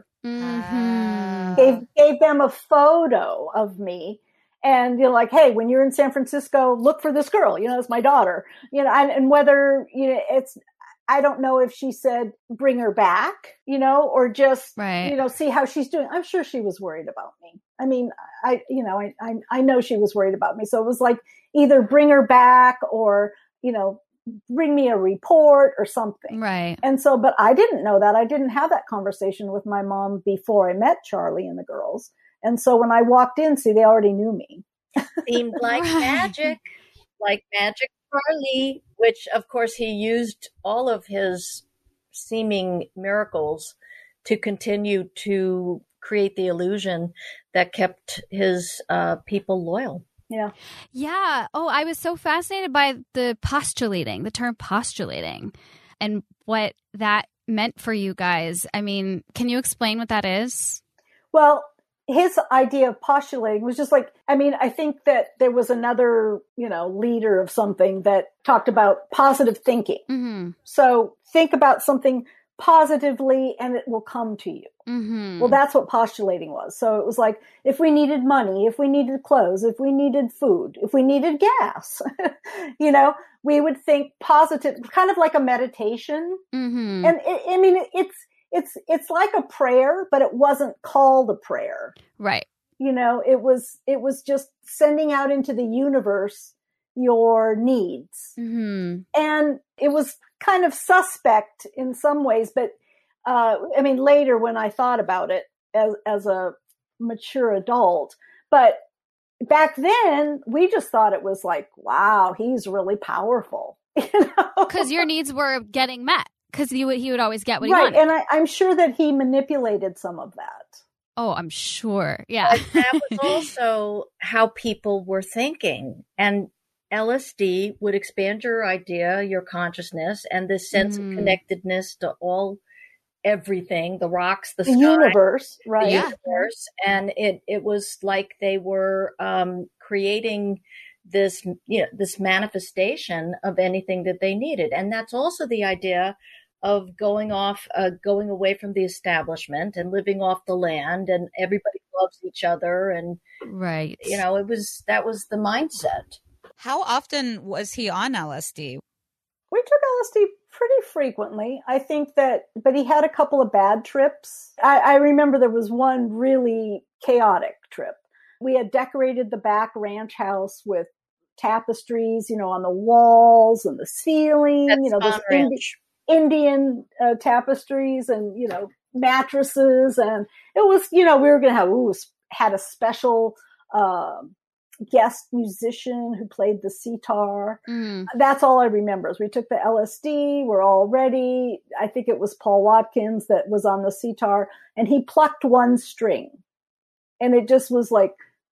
Mm-hmm. gave gave them a photo of me, and you know, like, hey, when you're in San Francisco, look for this girl. You know, it's my daughter. You know, and, and whether you know, it's. I don't know if she said bring her back, you know, or just, Right. you know, see how she's doing. I'm sure she was worried about me. I mean, I, you know, I, I, I know she was worried about me. So it was like either bring her back or, you know, bring me a report or something. Right. And so, but I didn't know that. I didn't have that conversation with my mom before I met Charlie and the girls. And so when I walked in, see, they already knew me. Seemed like Right. magic, like Magic Charlie, which of course he used all of his seeming miracles to continue to create the illusion that kept his uh, people loyal. Yeah. Yeah. Oh, I was so fascinated by the postulating, the term postulating, and what that meant for you guys. I mean, can you explain what that is? Well, his idea of postulating was just like, I mean, I think that there was another, you know, leader of something that talked about positive thinking. Mm-hmm. So think about something positively and it will come to you. Mm-hmm. Well, that's what postulating was. So it was like, if we needed money, if we needed clothes, if we needed food, if we needed gas, you know, we would think positive, kind of like a meditation. Mm-hmm. And it, I mean, it's, it's, it's like a prayer, but it wasn't called a prayer. Right. You know, it was, it was just sending out into the universe your needs. Mm-hmm. And it was kind of suspect in some ways, but uh, I mean, later when I thought about it as, as a mature adult, but back then we just thought it was like, wow, he's really powerful. You know? Because your needs were getting met. Because he would, he would always get what he right. wanted. And I, I'm sure that he manipulated some of that. Oh, I'm sure. Yeah. But that was also how people were thinking. And L S D would expand your idea, your consciousness, and this sense Mm. of connectedness to all, everything, the rocks, the, The sky, universe, the right? Yeah. universe. And it, it was like they were um, creating this, you know, this manifestation of anything that they needed. And that's also the idea of going off, uh, going away from the establishment and living off the land, and everybody loves each other. And, Right. you know, it was, that was the mindset. How often was he on L S D? We took L S D pretty frequently. I think that, but he had a couple of bad trips. I, I remember there was one really chaotic trip. We had decorated the back ranch house with tapestries, you know, on the walls and the ceiling, That's you know, those Spahn Indi- Ranch. Indian uh, tapestries and, you know, mattresses. And it was, you know, we were going to have, ooh, had a special, um, guest musician who played the sitar. Mm. That's all I remember is we took the L S D, we're all ready. I think it was Paul Watkins that was on the sitar, and he plucked one string. And it just was like,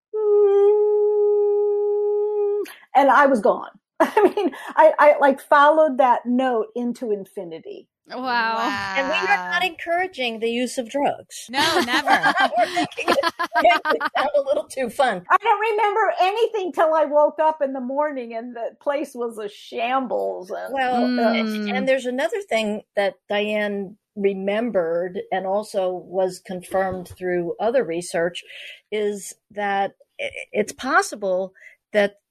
mm, and I was gone. I mean, I, I like followed that note into infinity. Wow. And we are not encouraging the use of drugs. No, never. We're making it, making it sound a little too fun. I don't remember anything till I woke up in the morning and the place was a shambles. And, Well, Mm. and there's another thing that Diane remembered and also was confirmed through other research is that it's possible that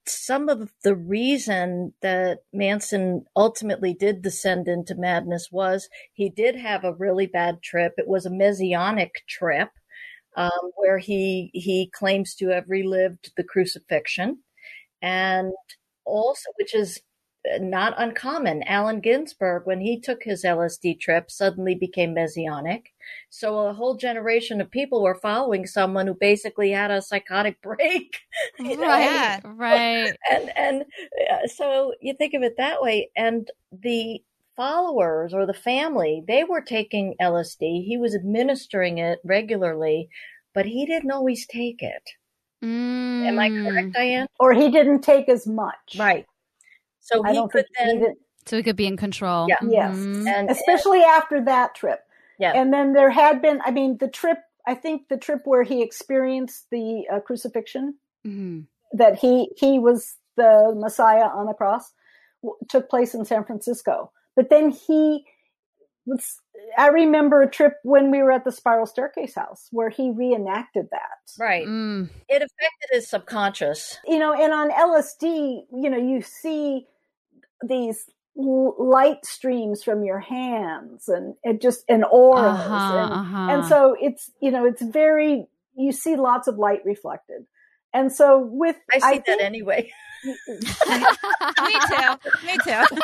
some of the reason that Manson ultimately did descend into madness was he did have a really bad trip. It was a messianic trip, um, where he he claims to have relived the crucifixion, and also, which is not uncommon. Allen Ginsberg, when he took his L S D trip, suddenly became messianic. So a whole generation of people were following someone who basically had a psychotic break. You know? Right, right. And and uh, so you think of it that way. And the followers or the family, they were taking L S D. He was administering it regularly, but he didn't always take it. Mm. Am I correct, Diane? Or he didn't take as much. Right. So I he don't could think he then, did. So he could be in control. Yeah. Yes. Mhm. and Especially after that trip. yeah, And then there had been, I mean, the trip, I think the trip where he experienced the uh, crucifixion, Mhm. that he he was the Messiah on the cross, w- took place in San Francisco. But then he was, I remember a trip when we were at the Spiral Staircase house where he reenacted that. right. Mm. It affected his subconscious. You know, and on L S D, you know, you see these l- light streams from your hands and it just, and auras. Uh-huh, and, uh-huh. and so it's, you know, it's very, you see lots of light reflected. And so with, I see that think, anyway. Me too. Me too.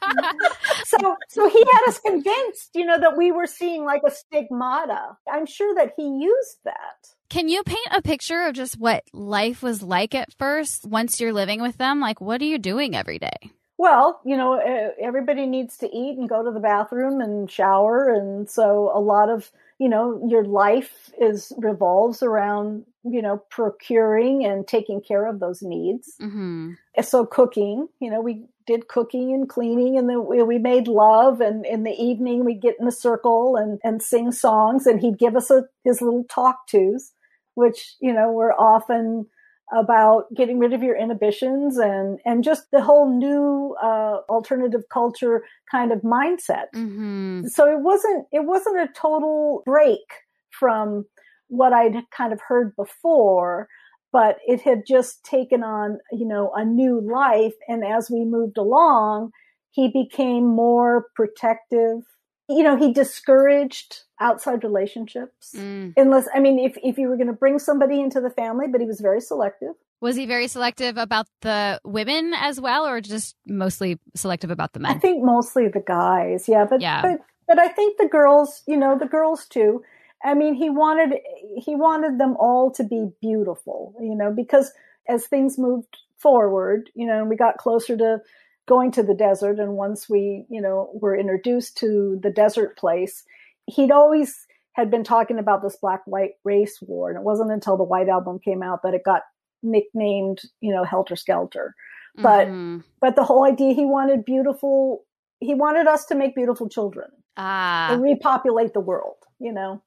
so, so he had us convinced, you know, that we were seeing like a stigmata. I'm sure that he used that. Can you paint a picture of just what life was like at first once you're living with them? Like, what are you doing every day? Well, you know, everybody needs to eat and go to the bathroom and shower. And so a lot of, you know, your life is revolves around, you know, procuring and taking care of those needs. Mm-hmm. So cooking, you know, we did cooking and cleaning, and then we, we made love. And in the evening we'd get in a circle and, and sing songs, and he'd give us a, his little talk tos, which, you know, were often about getting rid of your inhibitions and, and just the whole new uh, alternative culture kind of mindset. Mm-hmm. So it wasn't it wasn't a total break from what I'd kind of heard before, but it had just taken on, you know, a new life. And as we moved along, he became more protective. You know, he discouraged outside relationships. Mm. Unless, I mean, if, if you were going to bring somebody into the family, but he was very selective. Was he very selective about the women as well, or just mostly selective about the men? I think mostly the guys. Yeah. But, Yeah. but, but I think the girls, you know, the girls too. I mean, he wanted, he wanted them all to be beautiful, you know, because as things moved forward, you know, and we got closer to going to the desert. And once we, you know, were introduced to the desert place, he'd always had been talking about this black-white race war. And it wasn't until the White Album came out that it got nicknamed, you know, Helter Skelter. But, Mm-hmm. but the whole idea, he wanted beautiful, he wanted us to make beautiful children Ah, and repopulate the world, you know,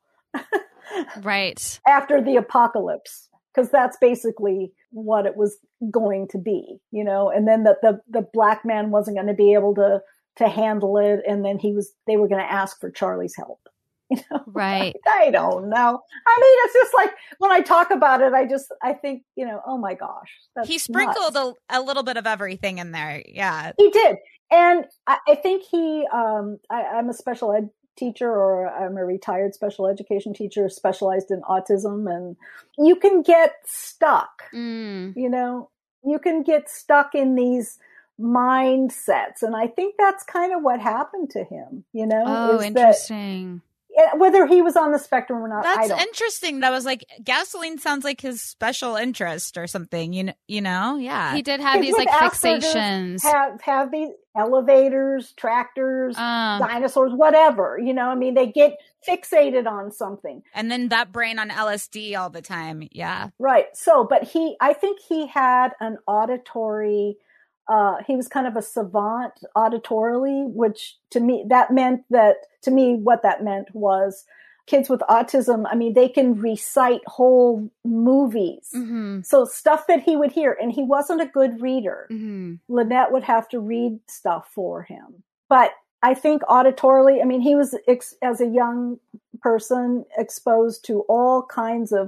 right. after the apocalypse. Because that's basically what it was going to be, you know, and then the, the, the black man wasn't going to be able to, to handle it. And then he was, they were going to ask for Charlie's help, you know? Right. I don't know. I mean, it's just like, when I talk about it, I just, I think, you know, oh my gosh. That's He sprinkled nuts. a, a little bit of everything in there. Yeah. He did. And I, I think he, um, I, I'm a special ed teacher, or I'm a retired special education teacher specialized in autism, and you can get stuck, Mm. you know, you can get stuck in these mindsets. And I think that's kind of what happened to him, you know, Oh, is interesting. that whether he was on the spectrum or not, I That's don't. interesting. That was like gasoline sounds like his special interest or something. You know, you know? Yeah. He did have Kids these with like Asperger's fixations. Have, have these elevators, tractors, Uh, dinosaurs, whatever, you know, I mean, they get fixated on something. And then that brain on L S D all the time. Yeah. Right. So, but he, I think he had an auditory, uh, he was kind of a savant auditorily, which to me, that meant that, to me, what that meant was kids with autism, I mean, they can recite whole movies. mm-hmm. So stuff that he would hear, and he wasn't a good reader. Mm-hmm. Lynette would have to read stuff for him. But I think auditorily, I mean, he was, ex- as a young person, exposed to all kinds of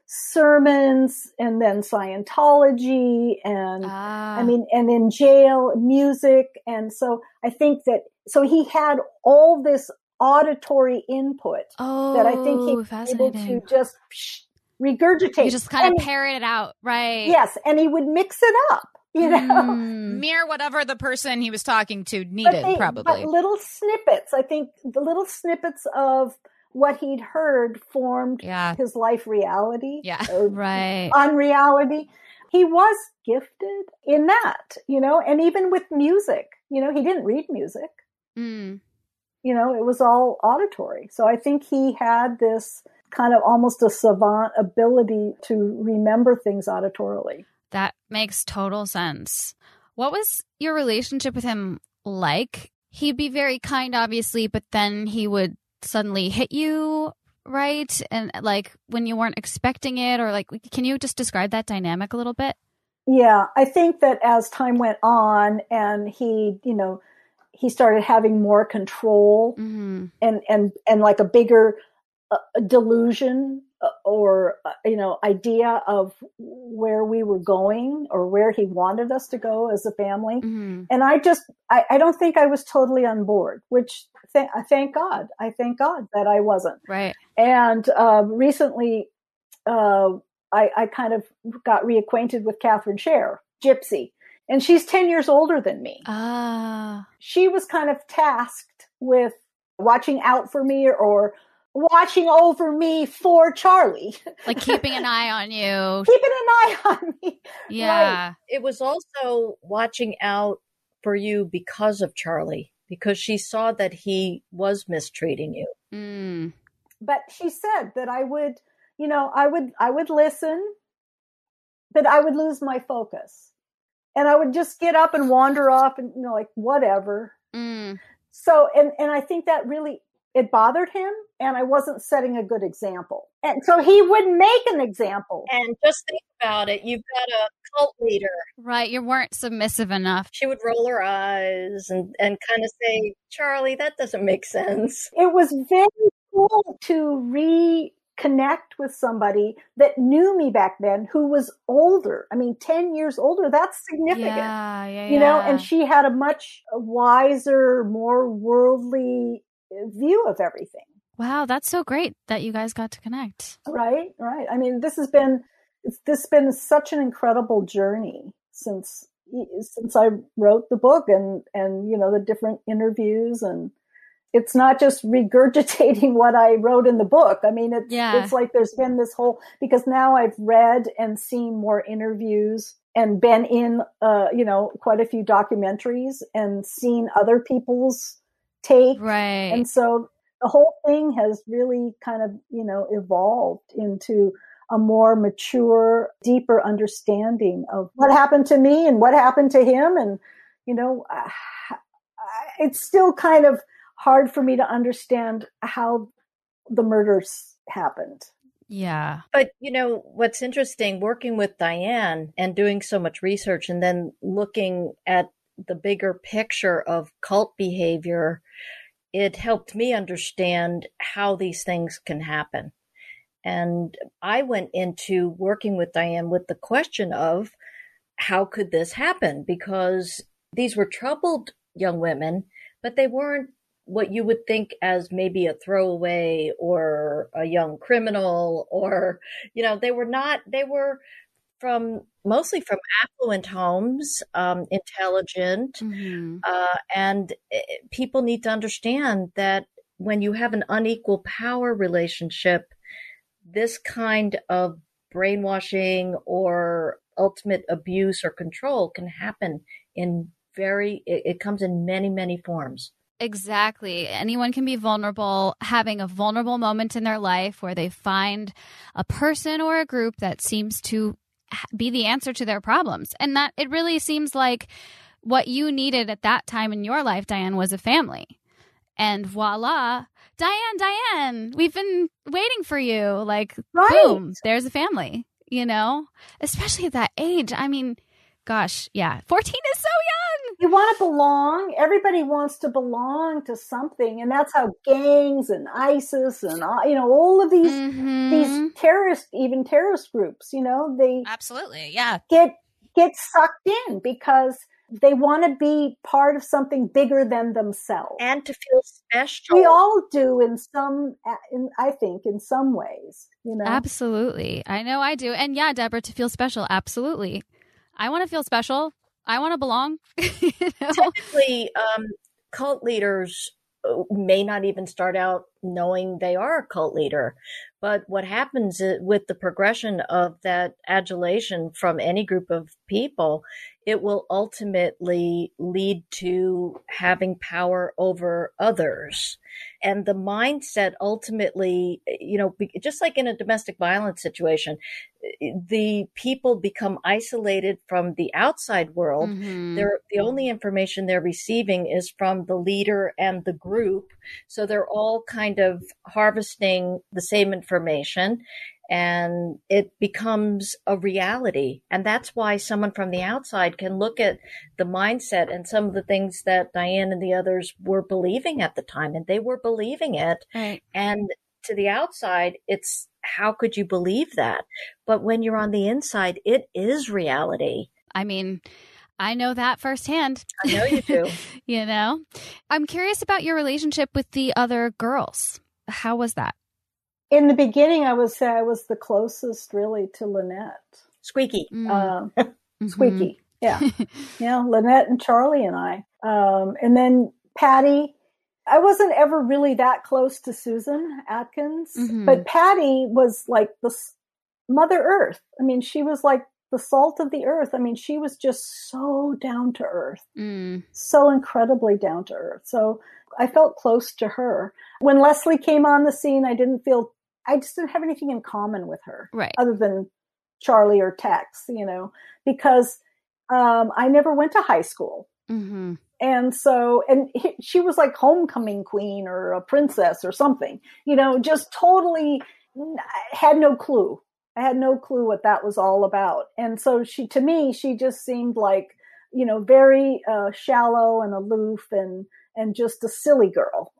sermons and then Scientology and Ah. I mean, and in jail, music. And so I think that, so he had all this auditory input Oh, that I think he was able fascinating. to just psh, regurgitate. You just kind of And- parrot it out, right? Yes. And he would mix it up, you know. Mm. Mirror whatever the person he was talking to But needed, they- probably. But little snippets, I think the little snippets of what he'd heard formed Yeah. his life reality. Yeah. or Right. unreality. He was gifted in that, you know, and even with music, you know, he didn't read music, Mm. you know, it was all auditory. So I think he had this kind of almost a savant ability to remember things auditorily. That makes total sense. What was your relationship with him like? He'd be very kind, obviously, but then he would suddenly hit you, right? And like when you weren't expecting it, or like, can you just describe that dynamic a little bit? Yeah, I think that as time went on and he, you know, he started having more control Mm-hmm. and, and, and like a bigger uh, delusion uh, or, uh, you know, idea of where we were going or where he wanted us to go as a family. Mm-hmm. And I just, I, I don't think I was totally on board, which th- I thank God. I thank God that I wasn't. Right. And uh, recently, uh, I, I kind of got reacquainted with Catherine Scher, Gypsy, and she's ten years older than me. Ah. She was kind of tasked with watching out for me or watching over me for Charlie, Like keeping an eye on you. keeping an eye on me. Yeah. It was also watching out for you because of Charlie, because she saw that he was mistreating you. Mm. But she said that I would, you know, I would, I would listen, but I would lose my focus. And I would just get up and wander off and, you know, like whatever. Mm. So, and, and I think that really, it bothered him and I wasn't setting a good example. And so he would make an example. And just think about it. You've got a cult leader. Right. You weren't submissive enough. She would roll her eyes and, and kind of say, Charlie, that doesn't make sense. It was very cool to reconnect with somebody that knew me back then who was older. I mean, ten years older, that's significant. Yeah, yeah, You know, yeah. and she had a much wiser, more worldly view of everything. Wow, that's so great that you guys got to connect. Right, right. I mean, this has been it's this has been such an incredible journey since since I wrote the book and and you know the different interviews, and it's not just regurgitating what I wrote in the book. I mean, it's Yeah. it's like there's been this whole, because now I've read and seen more interviews and been in uh you know quite a few documentaries and seen other people's take. Right. And so the whole thing has really kind of, you know, evolved into a more mature, deeper understanding of what happened to me and what happened to him. And, you know, it's still kind of hard for me to understand how the murders happened. Yeah. But, you know, what's interesting, working with Diane and doing so much research and then looking at the bigger picture of cult behavior, it helped me understand how these things can happen. And I went into working with Diane with the question of how could this happen? Because these were troubled young women, but they weren't what you would think as maybe a throwaway or a young criminal, or, you know, they were not, they were from mostly from affluent homes, um, intelligent, Mm-hmm. uh, and uh, people need to understand that when you have an unequal power relationship, this kind of brainwashing or ultimate abuse or control can happen in very, it, it comes in many, many forms. Exactly. Anyone can be vulnerable, having a vulnerable moment in their life where they find a person or a group that seems to be the answer to their problems. And that it really seems like what you needed at that time in your life, Diane, was a family. And voila, Diane, Diane, we've been waiting for you. Like, Right. boom, there's a family, you know, especially at that age. I mean, gosh, yeah, fourteen is so young. You want to belong. Everybody wants to belong to something. And that's how gangs and ISIS and, you know, all of these, mm-hmm. these terrorist, even terrorist groups, you know, they absolutely, yeah, get, get sucked in because they want to be part of something bigger than themselves. And to feel special. We all do in some, in, I think, in some ways, you know. Absolutely. I know I do. And yeah, Deborah, to feel special. Absolutely. I want to feel special. I want to belong. You know? Typically, um, cult leaders may not even start out knowing they are a cult leader. But what happens with the progression of that adulation from any group of people, it will ultimately lead to having power over others. And the mindset ultimately, you know, just like in a domestic violence situation, the people become isolated from the outside world. Mm-hmm. They're, the only information they're receiving is from the leader and the group. So they're all kind of harvesting the same information, and it becomes a reality. And that's why someone from the outside can look at the mindset and some of the things that Diane and the others were believing at the time, and they were believing it. Right. And to the outside, it's, how could you believe that? But when you're on the inside, it is reality. I mean, I know that firsthand. I know you do. You know, I'm curious about your relationship with the other girls. How was that? In the beginning, I would say I was the closest really to Lynette. Squeaky. Mm. Um, mm-hmm. Squeaky. Yeah. Yeah. Lynette and Charlie and I. Um, and then Patty. I wasn't ever really that close to Susan Atkins, mm-hmm. but Patty was like the Mother Earth. I mean, she was like the salt of the earth. I mean, she was just so down to earth, mm. so incredibly down to earth. So I felt close to her. When Leslie came on the scene, I didn't feel, I just didn't have anything in common with her, right? Other than Charlie or Tex, you know, because um, I never went to high school. Mm-hmm. And so, and he, she was like homecoming queen or a princess or something, you know, just totally had no clue. I had no clue what that was all about. And so she, to me, she just seemed like, you know, very uh, shallow and aloof and, and just a silly girl.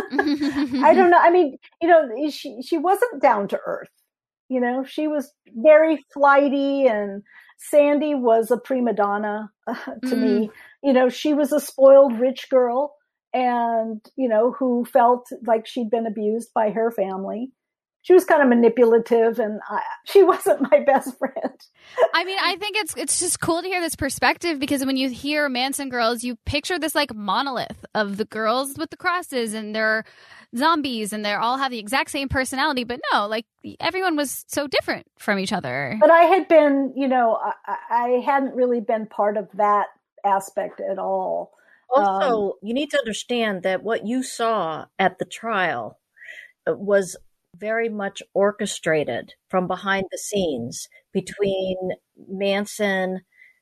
I don't know. I mean, you know, she, she wasn't down to earth. You know, she was very flighty, and Sandy was a prima donna uh, to mm. me. You know, she was a spoiled rich girl, and, you know, who felt like she'd been abused by her family. She was kind of manipulative, and I, she wasn't my best friend. I mean, I think it's it's just cool to hear this perspective, because when you hear Manson girls, you picture this like monolith of the girls with the crosses, and they're zombies, and they all have the exact same personality. But no, like everyone was so different from each other. But I had been, you know, I, I hadn't really been part of that aspect at all. Also, um, you need to understand that what you saw at the trial was very much orchestrated from behind the scenes between Manson,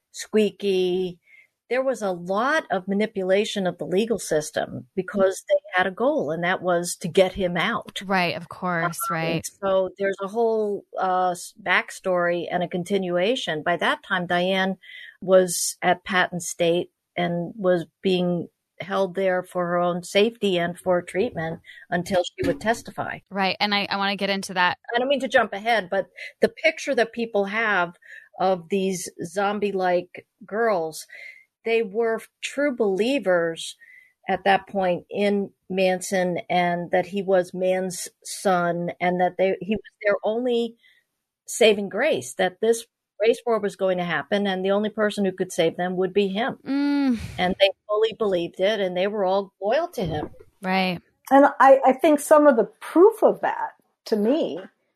Squeaky. There was a lot of manipulation of the legal system because they had a goal, and that was to get him out. Right, of course, um, right. So there's a whole uh, backstory and a continuation. By that time, Diane was at Patton State and was being held there for her own safety and for treatment until she would testify. Right. And I, I want to get into that. I don't mean to jump ahead, but the picture that people have of these zombie-like girls, they were true believers at that point in Manson, and that he was man's son, and that they he was their only saving grace, that this race war was going to happen, and the only person who could save them would be him. Mm. And they fully believed it, and they were all loyal to him. Right. And I, I think some of the proof of that, to me,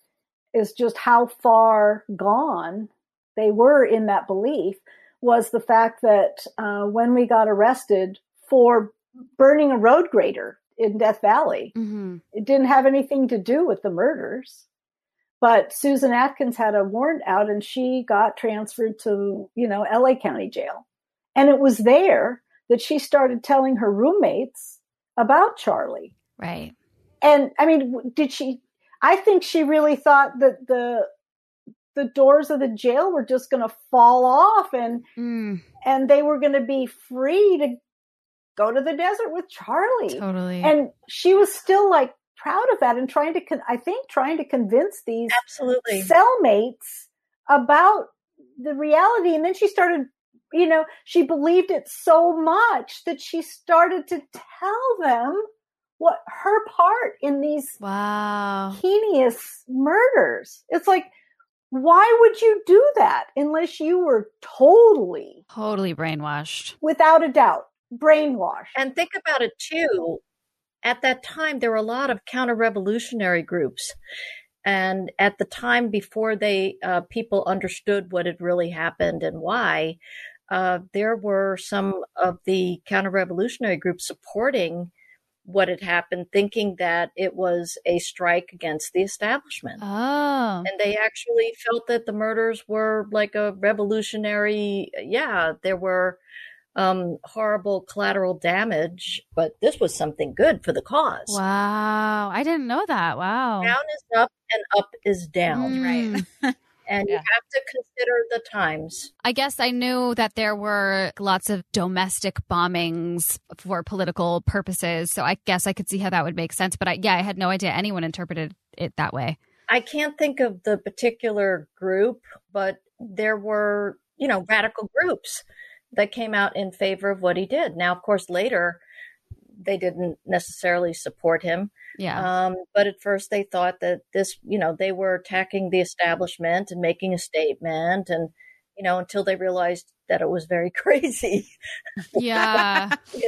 is just how far gone they were in that belief, was the fact that uh, when we got arrested for burning a road grader in Death Valley, mm-hmm. it didn't have anything to do with the murders. But Susan Atkins had a warrant out, and she got transferred to, you know, L A County Jail. And it was there that she started telling her roommates about Charlie. Right. And I mean, did she, I think she really thought that the, the doors of the jail were just going to fall off and Mm, and they were going to be free to go to the desert with Charlie. totally. And she was still like proud of that and trying to, con- I think, trying to convince these Absolutely. cellmates about the reality. And then she started, you know, she believed it so much that she started to tell them what her part in these Wow. heinous murders. It's like, why would you do that unless you were totally, Totally brainwashed. without a doubt, brainwashed? And think about it too. At that time, there were a lot of counter-revolutionary groups. And at the time before they uh, people understood what had really happened and why, uh, there were some of the counter-revolutionary groups supporting what had happened, thinking that it was a strike against the establishment. Oh. And they actually felt that the murders were like a revolutionary, yeah, there were um, horrible collateral damage, but this was something good for the cause. Wow. I didn't know that. Wow. Down is up and up is down. Mm. Right. And you Yeah. have to consider the times. I guess I knew that there were lots of domestic bombings for political purposes. So I guess I could see how that would make sense. But I, yeah, I had no idea anyone interpreted it that way. I can't think of the particular group, but there were, you know, radical groups that came out in favor of what he did. Now, of course, later they didn't necessarily support him. Yeah. Um, but at first they thought that this, you know, they were attacking the establishment and making a statement, and, you know, until they realized that it was very crazy. Yeah. You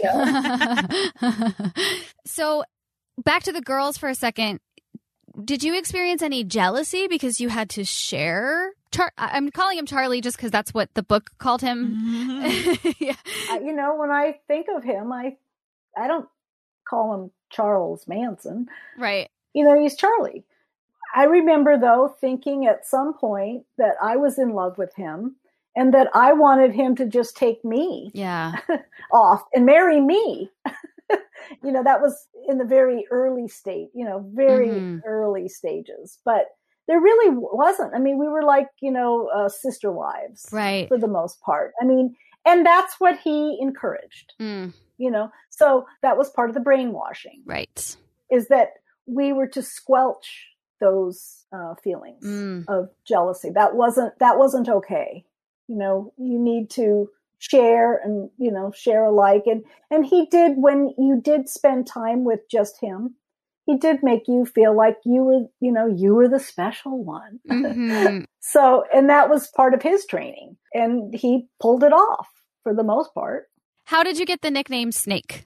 know? So back to the girls for a second. Did you experience any jealousy because you had to share? Char- I'm calling him Charlie just because that's what the book called him. Mhm. Yeah. I, you know, when I think of him, I, I don't call him Charles Manson. Right. You know, he's Charlie. I remember, though, thinking at some point that I was in love with him and that I wanted him to just take me Yeah. off and marry me. You know, that was in the very early state, you know, very Mhm. early stages. But there really wasn't. I mean, we were like, you know, uh, sister wives Right. for the most part. I mean, and that's what he encouraged, Mm, you know. So that was part of the brainwashing, right. is that we were to squelch those uh, feelings Mm. of jealousy. That wasn't, that wasn't okay. You know, you need to share and, you know, share alike. And, and he did, when you did spend time with just him, he did make you feel like you were, you know, you were the special one. Mhm. So, and that was part of his training, and he pulled it off for the most part. How did you get the nickname Snake?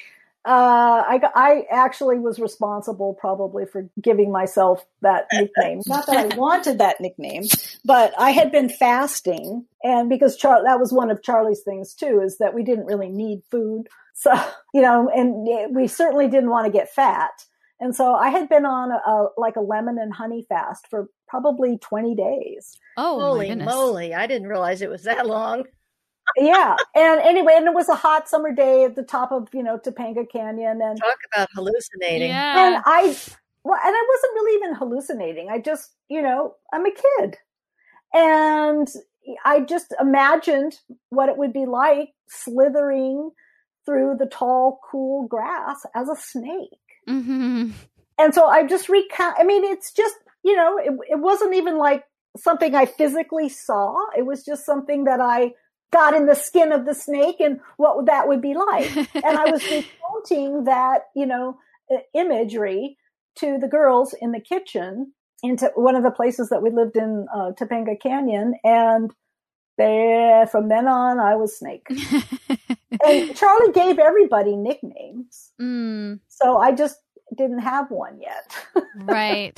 Uh, I, I actually was responsible probably for giving myself that nickname. Not that I wanted that nickname, but I had been fasting, and because Char- that was one of Charlie's things too, is that we didn't really need food. So, you know, and we certainly didn't want to get fat. And so I had been on a, a like a lemon and honey fast for probably twenty days. Oh, my Holy goodness. moly. I didn't realize it was that long. Yeah. And anyway, and it was a hot summer day at the top of, you know, Topanga Canyon. And, Talk about hallucinating. Yeah. and I, well, and I wasn't really even hallucinating. I just, you know, I'm a kid. And I just imagined what it would be like slithering through the tall, cool grass as a snake. Mhm. And so I just recount, I mean, it's just, you know, it, it wasn't even like something I physically saw. It was just something that I got in the skin of the snake and what that would be like. And I was recounting that, you know, imagery to the girls in the kitchen into one of the places that we lived in, uh, Topanga Canyon. And there, from then on, I was Snake. And Charlie gave everybody nicknames. Mm, So I just didn't have one yet. right.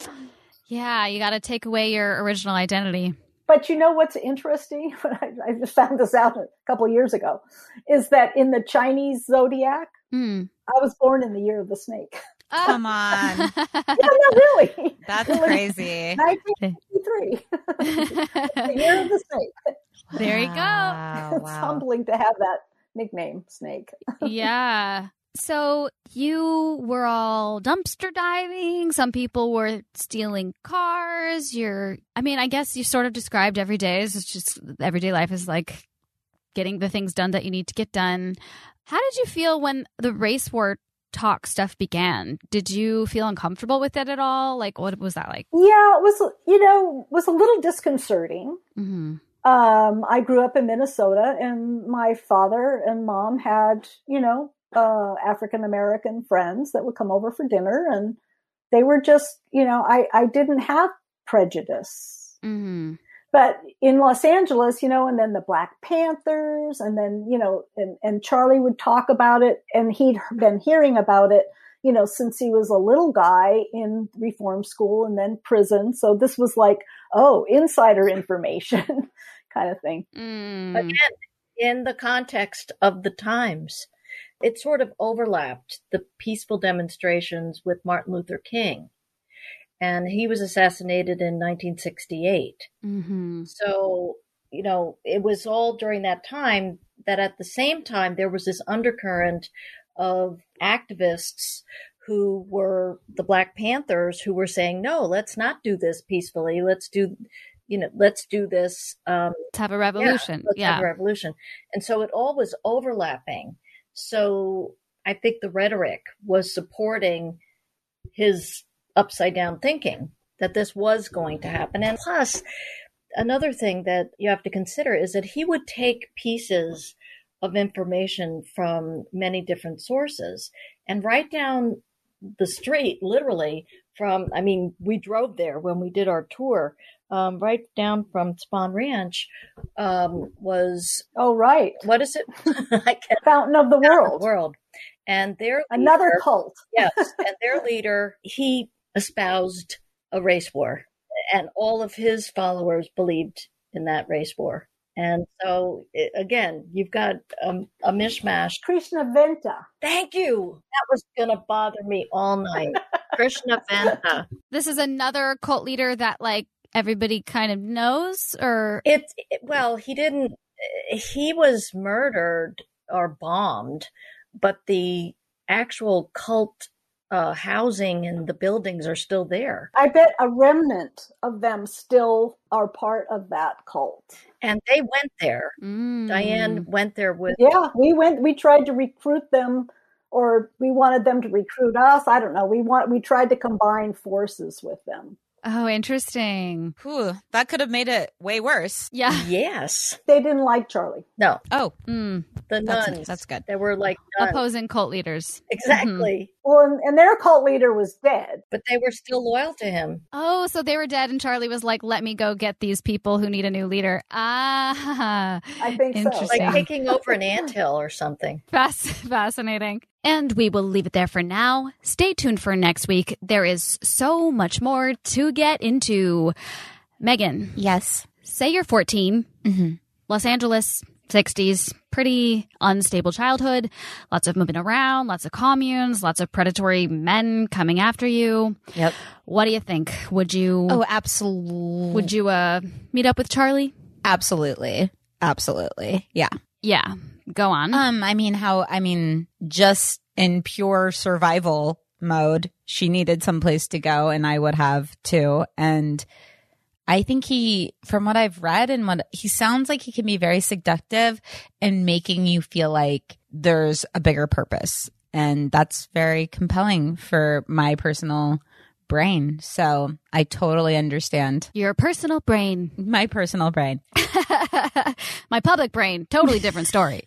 Yeah, you got to take away your original identity. But you know what's interesting? I, I just found this out a couple of years ago, is that in the Chinese zodiac, Mm. I was born in the year of the snake. Come on. Yeah, no, really. That's crazy. nineteen fifty-three. The year of the snake. There you go. Wow, It's wow. humbling to have that nickname, Snake. Yeah. So you were all dumpster diving. Some people were stealing cars. You're, I mean, I guess you sort of described every day as it's just everyday life is like getting the things done that you need to get done. How did you feel when the race war talk stuff began? Did you feel uncomfortable with it at all? Like, what was that like? Yeah, it was, you know, was a little disconcerting. Mm-hmm. Um, I grew up in Minnesota, and my father and mom had, you know, uh, African-American friends that would come over for dinner, and they were just, you know, I, I didn't have prejudice. Mm-hmm. But in Los Angeles, you know, and then the Black Panthers, and then, you know, and, and Charlie would talk about it, and he'd been hearing about it, you know, since he was a little guy in reform school and then prison. So this was like, oh, insider information kind of thing. Mm. Again, in the context of the times, it sort of overlapped the peaceful demonstrations with Martin Luther King. And he was assassinated in nineteen sixty-eight. Mm-hmm. So, you know, it was all during that time that at the same time, there was this undercurrent of activists who were the Black Panthers who were saying, no, let's not do this peacefully. Let's do, you know, let's do this. Um, Let's have a revolution. Yeah, let's yeah. have a revolution. And so it all was overlapping. So I think the rhetoric was supporting his upside down thinking that this was going to happen. And plus, another thing that you have to consider is that he would take pieces of information from many different sources and write down the street, literally from, I mean, we drove there when we did our tour, um, right down from Spahn Ranch, um, was, Oh, right. what is it? I can't Fountain of the World. World. And their Another leader- cult. yes, and their leader, he espoused a race war, and all of his followers believed in that race war. And so, it, again, you've got um, a mishmash. Krishna Venta. Thank you. That was going to bother me all night. Krishna Venta. This is another cult leader that like everybody kind of knows, or It, it well, he didn't. He was murdered or bombed, but the actual cult uh, housing and the buildings are still there. I bet a remnant of them still are part of that cult. And they went there. Mm. Diane went there with. Yeah, we went, we tried to recruit them, or we wanted them to recruit us. I don't know. We want, we tried to combine forces with them. Oh, interesting. Whew, that could have made it way worse. Yeah. Yes. They didn't like Charlie. No, Oh, Mm. the that's, nuns. that's good. They were like nuns. Opposing cult leaders. Exactly. Well, and, and their cult leader was dead. But they were still loyal to him. Oh, so they were dead, and Charlie was like, "Let me go get these people who need a new leader." Ah, I think so. Interesting. Like taking over an anthill or something. Fasc- fascinating. And we will leave it there for now. Stay tuned for next week. There is so much more to get into. Megan, Yes. say you're fourteen, Mm-hmm. Los Angeles, sixties, pretty unstable childhood, lots of moving around, lots of communes, lots of predatory men coming after you. Yep. What do you think? Would you Oh, absolutely. would you uh meet up with Charlie? Absolutely. Absolutely. Yeah. Yeah. Go on. Um, I mean, how, I mean, just in pure survival mode, she needed some place to go, and I would have too. And I think he, from what I've read and what he sounds like, he can be very seductive and making you feel like there's a bigger purpose. And that's very compelling for my personal brain. So I totally understand. Your personal brain. My personal brain. My public brain, totally different story.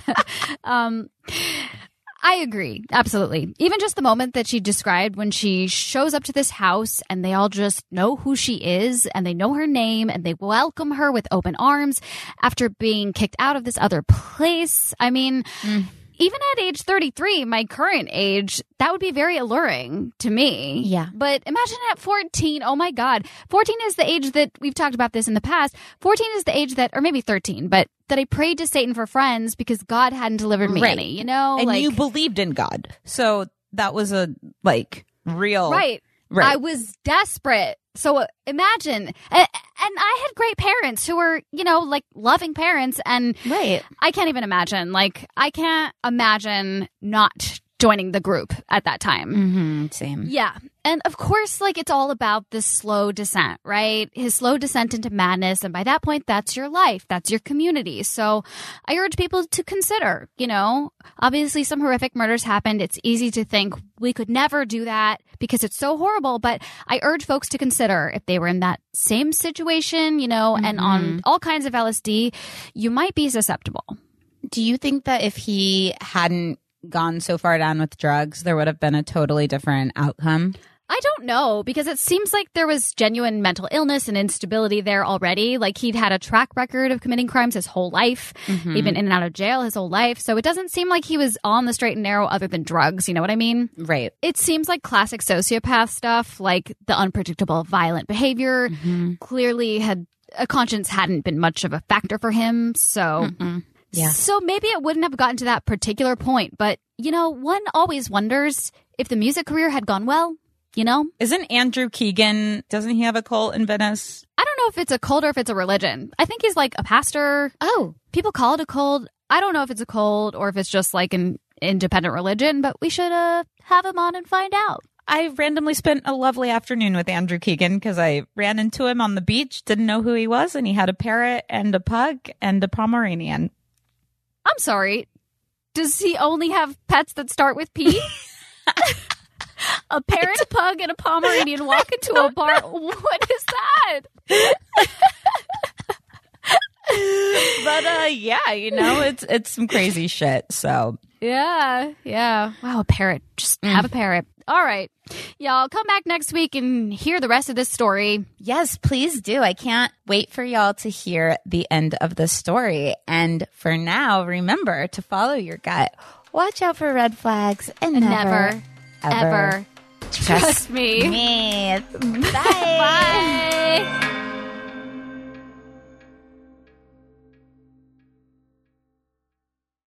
um, I agree. Absolutely. Even just the moment that she described when she shows up to this house and they all just know who she is and they know her name and they welcome her with open arms after being kicked out of this other place. I mean, mm. even at age thirty-three, my current age, that would be very alluring to me. Yeah. But imagine at fourteen, oh my God. fourteen is the age that, we've talked about this in the past, fourteen is the age that, or maybe thirteen, but that I prayed to Satan for friends because God hadn't delivered me right. any, you know? And like, you believed in God. So that was a, like, real. Right. Right. I was desperate. So uh, imagine, and, and I had great parents who were, you know, like loving parents. And Right. I can't even imagine, like, I can't imagine not joining the group at that time. Mm-hmm, same. Yeah. And of course, like, it's all about this slow descent, right? His slow descent into madness. And by that point, that's your life. That's your community. So I urge people to consider, you know, obviously some horrific murders happened. It's easy to think we could never do that because it's so horrible. But I urge folks to consider if they were in that same situation, you know, mm-hmm. and on all kinds of L S D, you might be susceptible. Do you think that if he hadn't gone so far down with drugs, there would have been a totally different outcome? I don't know, because it seems like there was genuine mental illness and instability there already. Like, he'd had a track record of committing crimes his whole life. Mm-hmm. He'd been in and out of jail his whole life. So it doesn't seem like he was on the straight and narrow other than drugs. You know what I mean? Right. It seems like classic sociopath stuff, like the unpredictable violent behavior. Mm-hmm. Clearly had a conscience hadn't been much of a factor for him. So... Mm-mm. Yeah. So maybe it wouldn't have gotten to that particular point. But, you know, one always wonders if the music career had gone well, you know? Isn't Andrew Keegan, doesn't he have a cult in Venice? I don't know if it's a cult or if it's a religion. I think he's like a pastor. Oh. People call it a cult. I don't know if it's a cult or if it's just like an independent religion, but we should uh, have him on and find out. I randomly spent a lovely afternoon with Andrew Keegan because I ran into him on the beach, didn't know who he was, and he had a parrot and a pug and a Pomeranian. I'm sorry. Does he only have pets that start with P? A parrot, a pug, and a Pomeranian walk into a bar. What is that? But uh, yeah, you know, it's it's some crazy shit. So yeah, yeah. Wow, a parrot. Just mm. have a parrot. All right. Y'all come back next week and hear the rest of this story. Yes, please do. I can't wait for y'all to hear the end of the story. And for now, remember to follow your gut. Watch out for red flags and, and never, never, ever, ever trust, trust me. me. Bye. Bye.